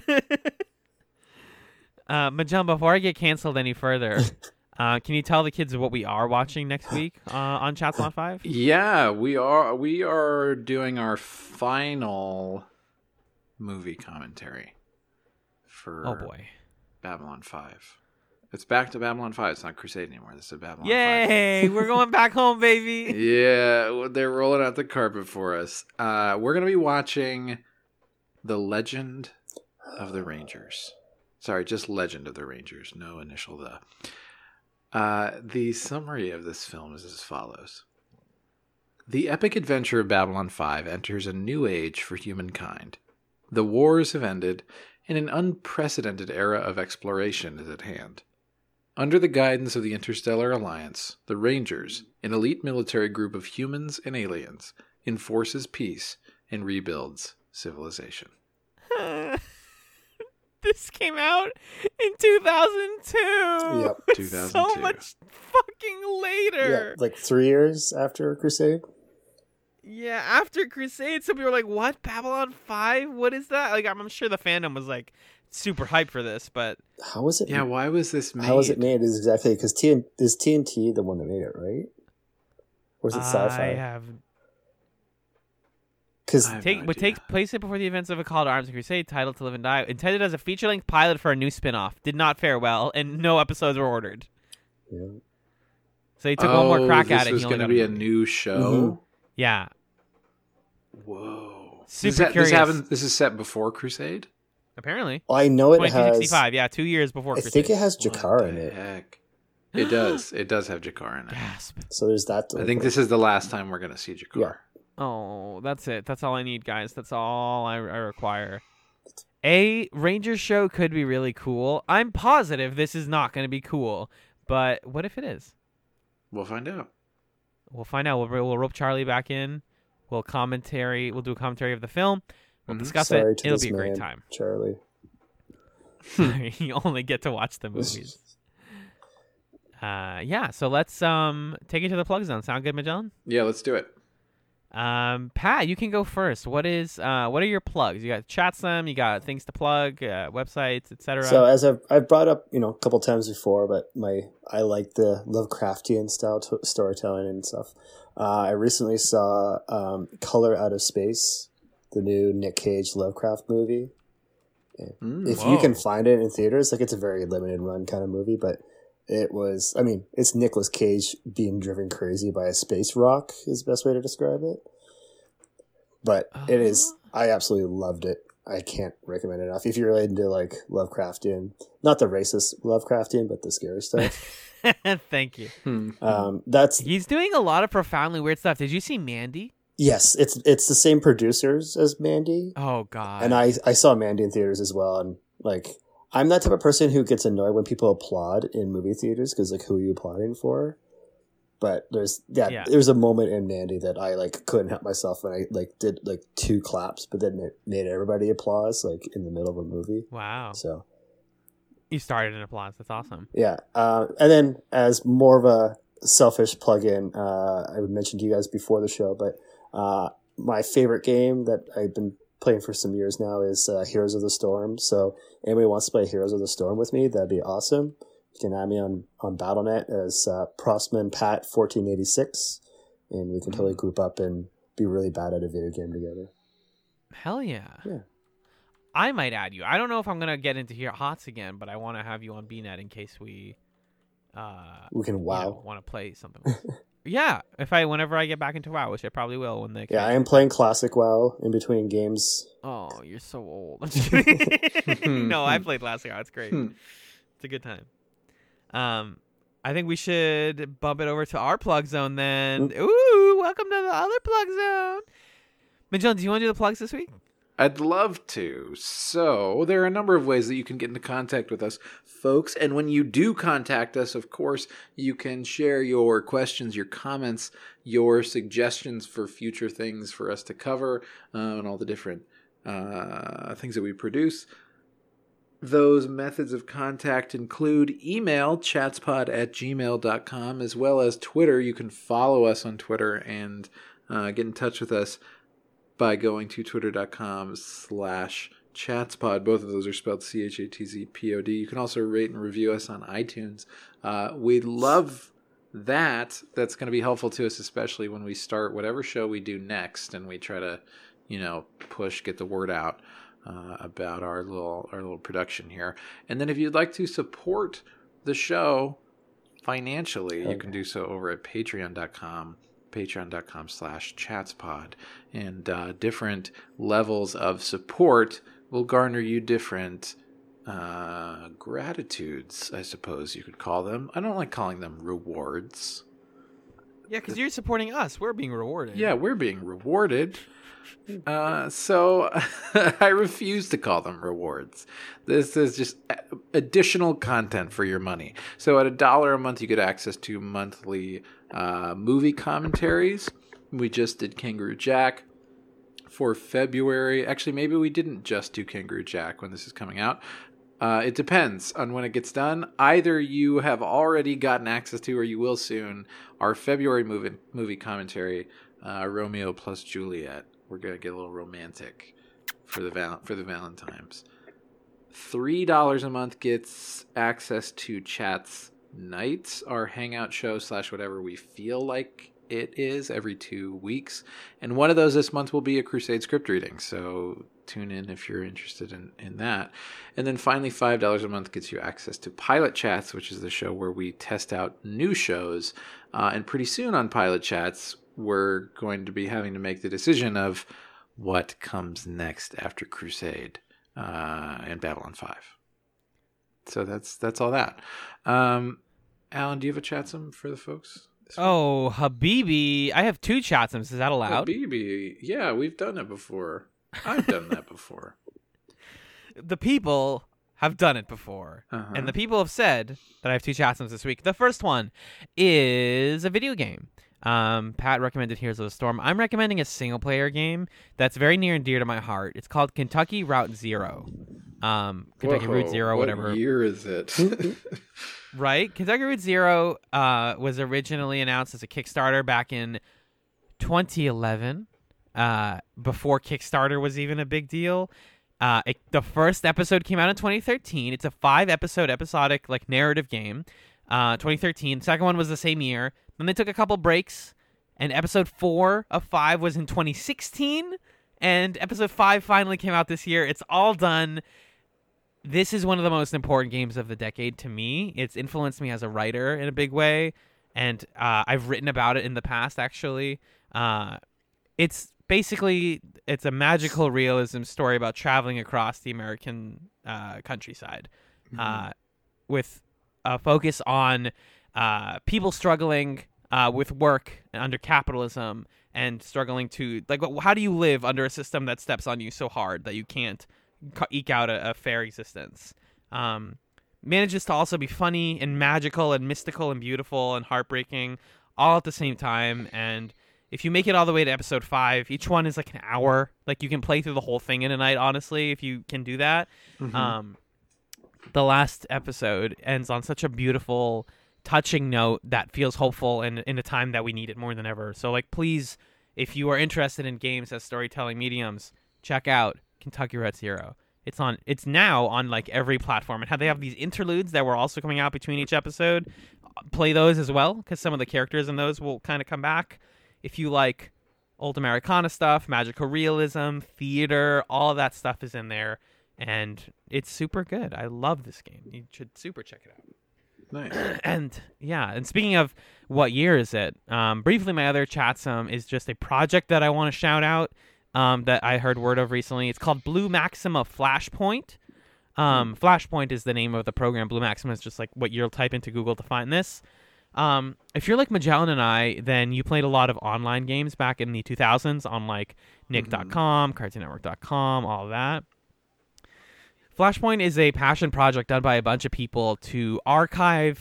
S3: uh, Majum, before I get canceled any further, uh, can you tell the kids what we are watching next week uh, on Chats on Five?
S4: Yeah, we are we are doing our final movie commentary for
S3: Oh boy!
S4: Babylon five. It's back to Babylon five. It's not Crusade anymore. This is Babylon
S3: Yay! We're going back home,
S4: five.
S3: baby.
S4: Yeah, well, they're rolling out the carpet for us. Uh, we're going to be watching The Legend of the Rangers. Sorry, just Legend of the Rangers. No initial the. Uh, the summary of this film is as follows. The epic adventure of Babylon five enters a new age for humankind. The wars have ended, and an unprecedented era of exploration is at hand. Under the guidance of the Interstellar Alliance, the Rangers, an elite military group of humans and aliens, enforces peace and rebuilds civilization.
S3: This came out in two thousand two.
S5: Yep.
S3: It's
S4: two thousand two.
S3: So much fucking later.
S5: Yeah, like three years after Crusade.
S3: Yeah, after Crusade, some people were like, "What? Babylon five? What is that?" Like, I'm, I'm sure the fandom was like super hyped for this, but
S5: How was it?
S4: Yeah, why was this made?
S5: How was it made? Is exactly because T N is T N T the one that made it, right? Or is it
S3: I
S5: Sci-Fi?
S3: have
S5: Because
S4: I have
S3: take
S4: no
S3: what
S4: idea.
S3: takes place before the events of A Call to Arms and Crusade, titled To Live and Die, intended as a feature-length pilot for a new spin-off, did not fare well, and no episodes were ordered.
S5: yeah.
S3: So he took one more
S4: Oh,
S3: crack
S4: this
S3: at it.
S4: was
S3: He only
S4: going to
S3: got
S4: be a
S3: movie.
S4: new show.
S5: Mhm.
S3: Yeah,
S4: Whoa!
S3: Super
S4: Is that-
S3: curious.
S4: This, happened, this is set before Crusade.
S3: apparently.
S5: Well, I know it
S3: twenty
S5: has.
S3: sixty-five, yeah, two years before
S5: I
S3: Crusade.
S5: think it has
S4: What
S5: Jakar
S4: the
S5: in it,
S4: Heck, it does. It does have Jakar in it.
S3: Gasp.
S5: so there's that. To
S4: I
S5: look
S4: think
S5: at.
S4: this is the last time we're going to see Jakar.
S5: Yeah.
S3: Oh, that's it. That's all I need, guys. That's all I, I require. A Rangers show could be really cool. I'm positive this is not going to be cool, but what if it is?
S4: We'll find out.
S3: We'll find out. We'll, we'll rope Charlie back in. We'll commentary. We'll do a commentary of the film. We'll
S4: Mhm.
S3: discuss
S5: Sorry
S3: it.
S5: to
S3: It'll
S5: this
S3: be a great
S5: man,
S3: time.
S5: Charlie.
S3: You only get to watch the movies. Uh, yeah. So let's um take it to the plug zone. Sound good, Magellan?
S4: Yeah, let's do it.
S3: Um, Pat, you can go first. What is uh what are your plugs? You got Chatsum. You got things to plug, uh, websites, et cetera.
S5: So as I've, I've brought up, you know, a couple times before, but my I like the Lovecraftian style t- storytelling and stuff. Uh, I recently saw um, Color Out of Space, the new Nick Cage Lovecraft movie.
S4: Mm.
S5: If you can
S3: Whoa.
S5: find it in theaters, like it's a very limited run kind of movie, but it was, I mean, it's Nicolas Cage being driven crazy by a space rock is the best way to describe it. But it is, I absolutely loved it. I can't recommend it enough. If you're into like Lovecraftian, not the racist Lovecraftian, but the scary stuff.
S3: Thank you.
S4: Hmm.
S5: um, that's,
S3: He's doing a lot of profoundly weird stuff. Did you see Mandy?
S5: yes, it's, it's the same producers as Mandy.
S3: Oh God.
S5: And I, I saw Mandy in theaters as well. And like, I'm that type of person who gets annoyed when people applaud in movie theaters because like, who are you applauding for? But there's yeah,
S3: Yeah.
S5: there's a moment in Mandy that I like couldn't help myself when I like did like two claps, but then it made everybody applause like in the middle of a movie.
S3: Wow.
S5: So
S3: You started an applause. That's awesome.
S5: yeah, uh, and then as more of a selfish plug-in, uh, I would mention to you guys before the show, but uh, my favorite game that I've been playing for some years now is uh, Heroes of the Storm. So anybody wants to play Heroes of the Storm with me, that'd be awesome. You can add me on, on Battle dot net as uh, Prosman Pat fourteen eighty-six, and we can totally group up and be really bad at a video game together.
S3: Hell yeah.
S5: Yeah.
S3: I might add you. I don't know if I'm gonna get into here HOTS again, but I want to have you on B net in case we uh
S5: We can wow.
S3: want to play something. Yeah, if I whenever I get back into WoW, which I probably will when they.
S5: Yeah, I am playing Classic WoW in between games.
S3: Oh, you're so old. I'm just kidding. No, I played last year. It's great.
S4: Hmm.
S3: It's a good time. Um, I think we should bump it over to our plug zone then. Ooh, welcome to the other plug zone. Magellan, do you want to do the plugs this week?
S4: I'd love to. So, there are a number of ways that you can get into contact with us, folks. And when you do contact us, of course, you can share your questions, your comments, your suggestions for future things for us to cover, uh, and all the different uh, things that we produce. Those methods of contact include email, chatspod at gmail dot com, as well as Twitter. You can follow us on Twitter and uh, get in touch with us by going to twitter.com slash chatspod. Both of those are spelled C H A T Z P O D. You can also rate and review us on iTunes. Uh, we'd love that. That's going to be helpful to us, especially when we start whatever show we do next and we try to, you know, push, get the word out uh, about our little, our little production here. And then if you'd like to support the show financially, you can do so over at patreon dot com. patreon.com slash chatspod, and uh, different levels of support will garner you different uh, gratitudes, I suppose you could call them. I don't like calling them rewards.
S3: Yeah, because you're supporting us. We're being rewarded.
S4: Yeah, we're being rewarded. Uh, so I refuse to call them rewards. This is just additional content for your money. So at a dollar a month, you get access to monthly uh, movie commentaries. We just did Kangaroo Jack for February. Actually, maybe we didn't just do Kangaroo Jack when this is coming out. Uh, it depends on when it gets done. Either you have already gotten access to, or you will soon, our February movie, movie commentary, uh, Romeo plus Juliet. We're going to get a little romantic for the val- for the Valentines. three dollars a month gets access to Chats Nights, our hangout show slash whatever we feel like it is every two weeks. And one of those this month will be a Crusade script reading. So tune in if you're interested in, in that. And then finally, five dollars a month gets you access to Pilot Chats, which is the show where we test out new shows. Uh, and pretty soon on Pilot Chats, we're going to be having to make the decision of what comes next after Crusade uh, and Babylon five. So that's that's all that. Um, Alan, do you have a chatsum for the folks?
S3: Oh, Habibi. I have two chatsums. Is that allowed?
S4: Habibi. Yeah, we've done it before. I've done that before.
S3: The people have done it before.
S4: Uh-huh.
S3: And the people have said that I have two chatsums this week. The first one is a video game. Um, Pat recommended Heroes of the Storm. I'm recommending a single-player game that's very near and dear to my heart. It's called Kentucky Route Zero. Um, Kentucky
S4: Whoa,
S3: Route Zero,
S4: what
S3: whatever.
S4: year is it?
S3: Right? Kentucky Route Zero uh, was originally announced as a Kickstarter back in twenty eleven, uh, before Kickstarter was even a big deal. Uh, it, the first episode came out in twenty thirteen. It's a five-episode episodic like narrative game. Uh, twenty thirteen. Second one was the same year. Then they took a couple breaks, and episode four of five was in twenty sixteen, and episode five finally came out this year. It's all done. This is one of the most important games of the decade to me. It's influenced me as a writer in a big way, and uh, I've written about it in the past, actually. Uh, it's basically, it's a magical realism story about traveling across the American uh, countryside, mm-hmm. uh, with a focus on uh, people struggling uh, with work under capitalism and struggling to, like, how do you live under a system that steps on you so hard that you can't eke out a, a fair existence? Um, manages to also be funny and magical and mystical and beautiful and heartbreaking all at the same time. And if you make it all the way to episode five, each one is like an hour. Like, you can play through the whole thing in a night, honestly, if you can do that. Mm-hmm. Um, the last episode ends on such a beautiful, touching note that feels hopeful and in a time that we need it more than ever. So, like, please, if you are interested in games as storytelling mediums, check out Kentucky Route Zero. It's on. It's now on like every platform, and how they have these interludes that were also coming out between each episode. Play those as well, because some of the characters in those will kind of come back. If you like old Americana stuff, magical realism, theater, all of that stuff is in there, and it's super good. I love this game. You should super check it out.
S4: Nice.
S3: And yeah, and speaking of what year is it? Um, briefly, my other chatsum is just a project that I want to shout out. Um, that I heard word of recently. It's called Blue Maxima Flashpoint. Um, Flashpoint is the name of the program. Blue Maxima is just like what you'll type into Google to find this. Um, if you're like Magellan and I, then you played a lot of online games back in the two thousands on like Nick dot com, mm-hmm. Cartoon Network dot com, all of that. Flashpoint is a passion project done by a bunch of people to archive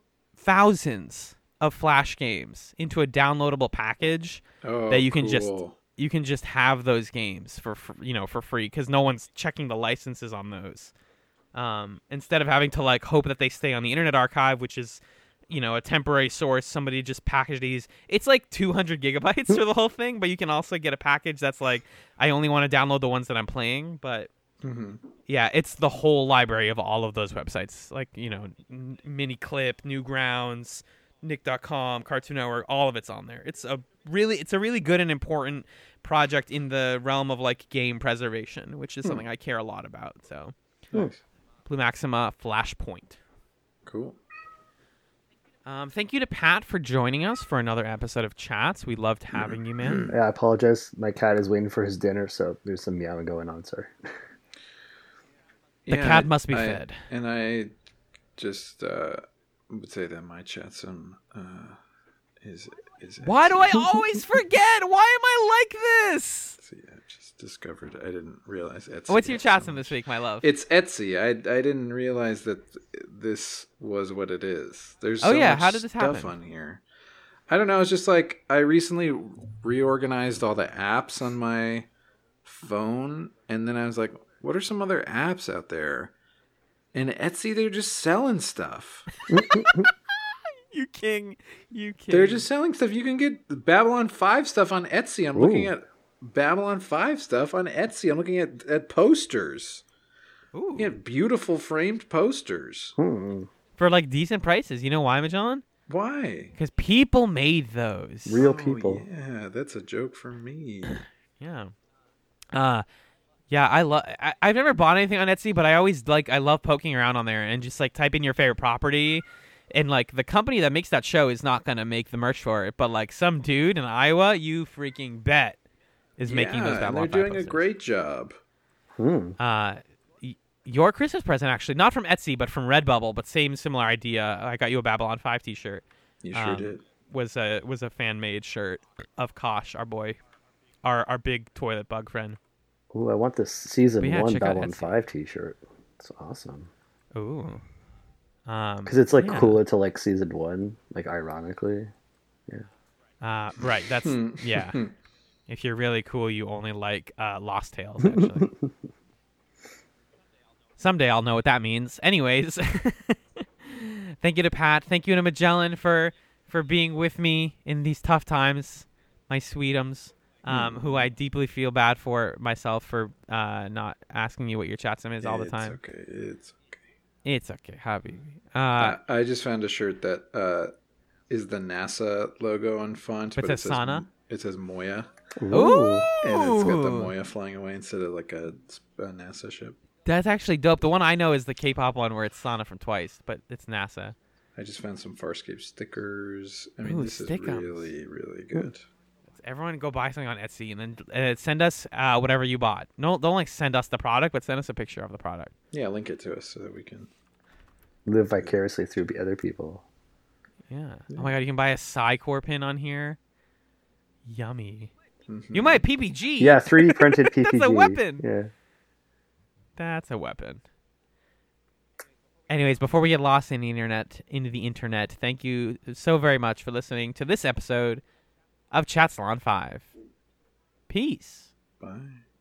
S3: thousands of Flash games into a downloadable package
S4: oh,
S3: that you can
S4: cool.
S3: just you can just have those games for, for you know for free, because no one's checking the licenses on those. Um, instead of having to like hope that they stay on the Internet Archive, which is, you know, a temporary source, somebody just packaged these. It's like two hundred gigabytes for the whole thing, but you can also get a package that's like, I only want to download the ones that I'm playing. But
S4: mm-hmm. yeah,
S3: it's the whole library of all of those websites, like, you know, N- Miniclip, Newgrounds, Nick dot com, Cartoon Network, all of it's on there. It's a really, it's a really good and important project in the realm of like game preservation, which is hmm. something I care a lot about. So,
S4: nice.
S3: Blue Maxima Flashpoint.
S4: Cool.
S3: Um, thank you to Pat for joining us for another episode of Chats. We loved having you, man.
S5: Yeah, I apologize. My cat is waiting for his dinner, so there's some meowing going on. Sorry.
S3: The
S4: yeah,
S3: cat must be
S4: I,
S3: fed.
S4: And I just uh, would say that my chatsum uh, is is.
S3: Why do I
S4: Etsy.
S3: always forget? Why am I like this?
S4: See, I just discovered. I didn't realize Etsy.
S3: What's your
S4: has so
S3: chatsum
S4: much.
S3: this week, my love?
S4: It's Etsy. I I didn't realize that this was what it is. There's
S3: Oh,
S4: so
S3: yeah,
S4: much
S3: how did this
S4: stuff
S3: happen?
S4: on here. I don't know. It's just like I recently reorganized all the apps on my phone, and then I was like, "What are some other apps out there?" And Etsy, they're just selling stuff.
S3: You king. You king.
S4: They're just selling stuff. You can get Babylon five stuff on Etsy. I'm looking
S5: Ooh.
S4: at Babylon five stuff on Etsy. I'm looking at, at posters.
S3: Ooh.
S4: Looking at beautiful framed posters.
S5: Hmm.
S3: For like decent prices. You know why, Magellan?
S4: Why?
S3: Because people made those.
S5: Real
S4: Oh,
S5: people.
S4: yeah, that's a joke for me.
S3: Yeah. Uh yeah, I love I- I've never bought anything on Etsy, but I always like I love poking around on there and just like type in your favorite property, and like the company that makes that show is not going to make the merch for it, but like some dude in Iowa, you freaking bet, is making those
S4: Yeah, and
S3: Babylon
S4: they're
S3: five
S4: doing a
S3: posters.
S4: great job.
S5: Hmm.
S3: Uh y- your Christmas present, actually, not from Etsy, but from Redbubble, but same similar idea. I got you a Babylon five t-shirt.
S4: You sure
S3: Um,
S4: did.
S3: Was a was a fan made shirt of Kosh, our boy, our our big toilet bug friend.
S5: Ooh, I want this season
S3: But yeah,
S5: one
S3: check out
S5: Babylon
S3: Etsy.
S5: five T-shirt. It's awesome
S3: Ooh. Um,
S5: because it's like
S3: yeah.
S5: cooler to like season one, like ironically.
S3: Uh, right. That's yeah. If you're really cool, you only like uh, Lost Tales. Actually, someday I'll know what that means. Anyways, thank you to Pat. Thank you to Magellan for for being with me in these tough times, my sweetums. Um, who I deeply feel bad for myself for uh, not asking you what your chatsum is all the
S4: It's
S3: time.
S4: okay. It's okay.
S3: It's okay, Habibi. Uh,
S4: I, I just found a shirt that uh, is the NASA logo on font,
S3: But
S4: but
S3: it
S4: it
S3: says
S4: says
S3: Sana?
S4: it says Moya,
S3: Ooh,
S4: and it's got the Moya flying away instead of like a, a NASA ship.
S3: That's actually dope. The one I know is the K-pop one where it's Sana from Twice, but it's NASA.
S4: I just found some Farscape stickers. I mean,
S3: Ooh,
S4: this is
S3: stick-ups.
S4: really, really good.
S3: Everyone go buy something on Etsy and then uh, send us uh, whatever you bought. No, don't like send us the product, but send us a picture of the product.
S4: Yeah, link it to us so that we can.
S5: Live vicariously through other people.
S3: Yeah. Oh my god, you can buy a Psycore pin on here. Yummy.
S4: Mhm.
S3: You might P P G.
S5: Yeah, three D printed P P G.
S3: That's a weapon.
S5: Yeah.
S3: That's a weapon. Anyways, before we get lost in the internet, into the internet, thank you so very much for listening to this episode of Chat Salon five. Peace.
S4: Bye.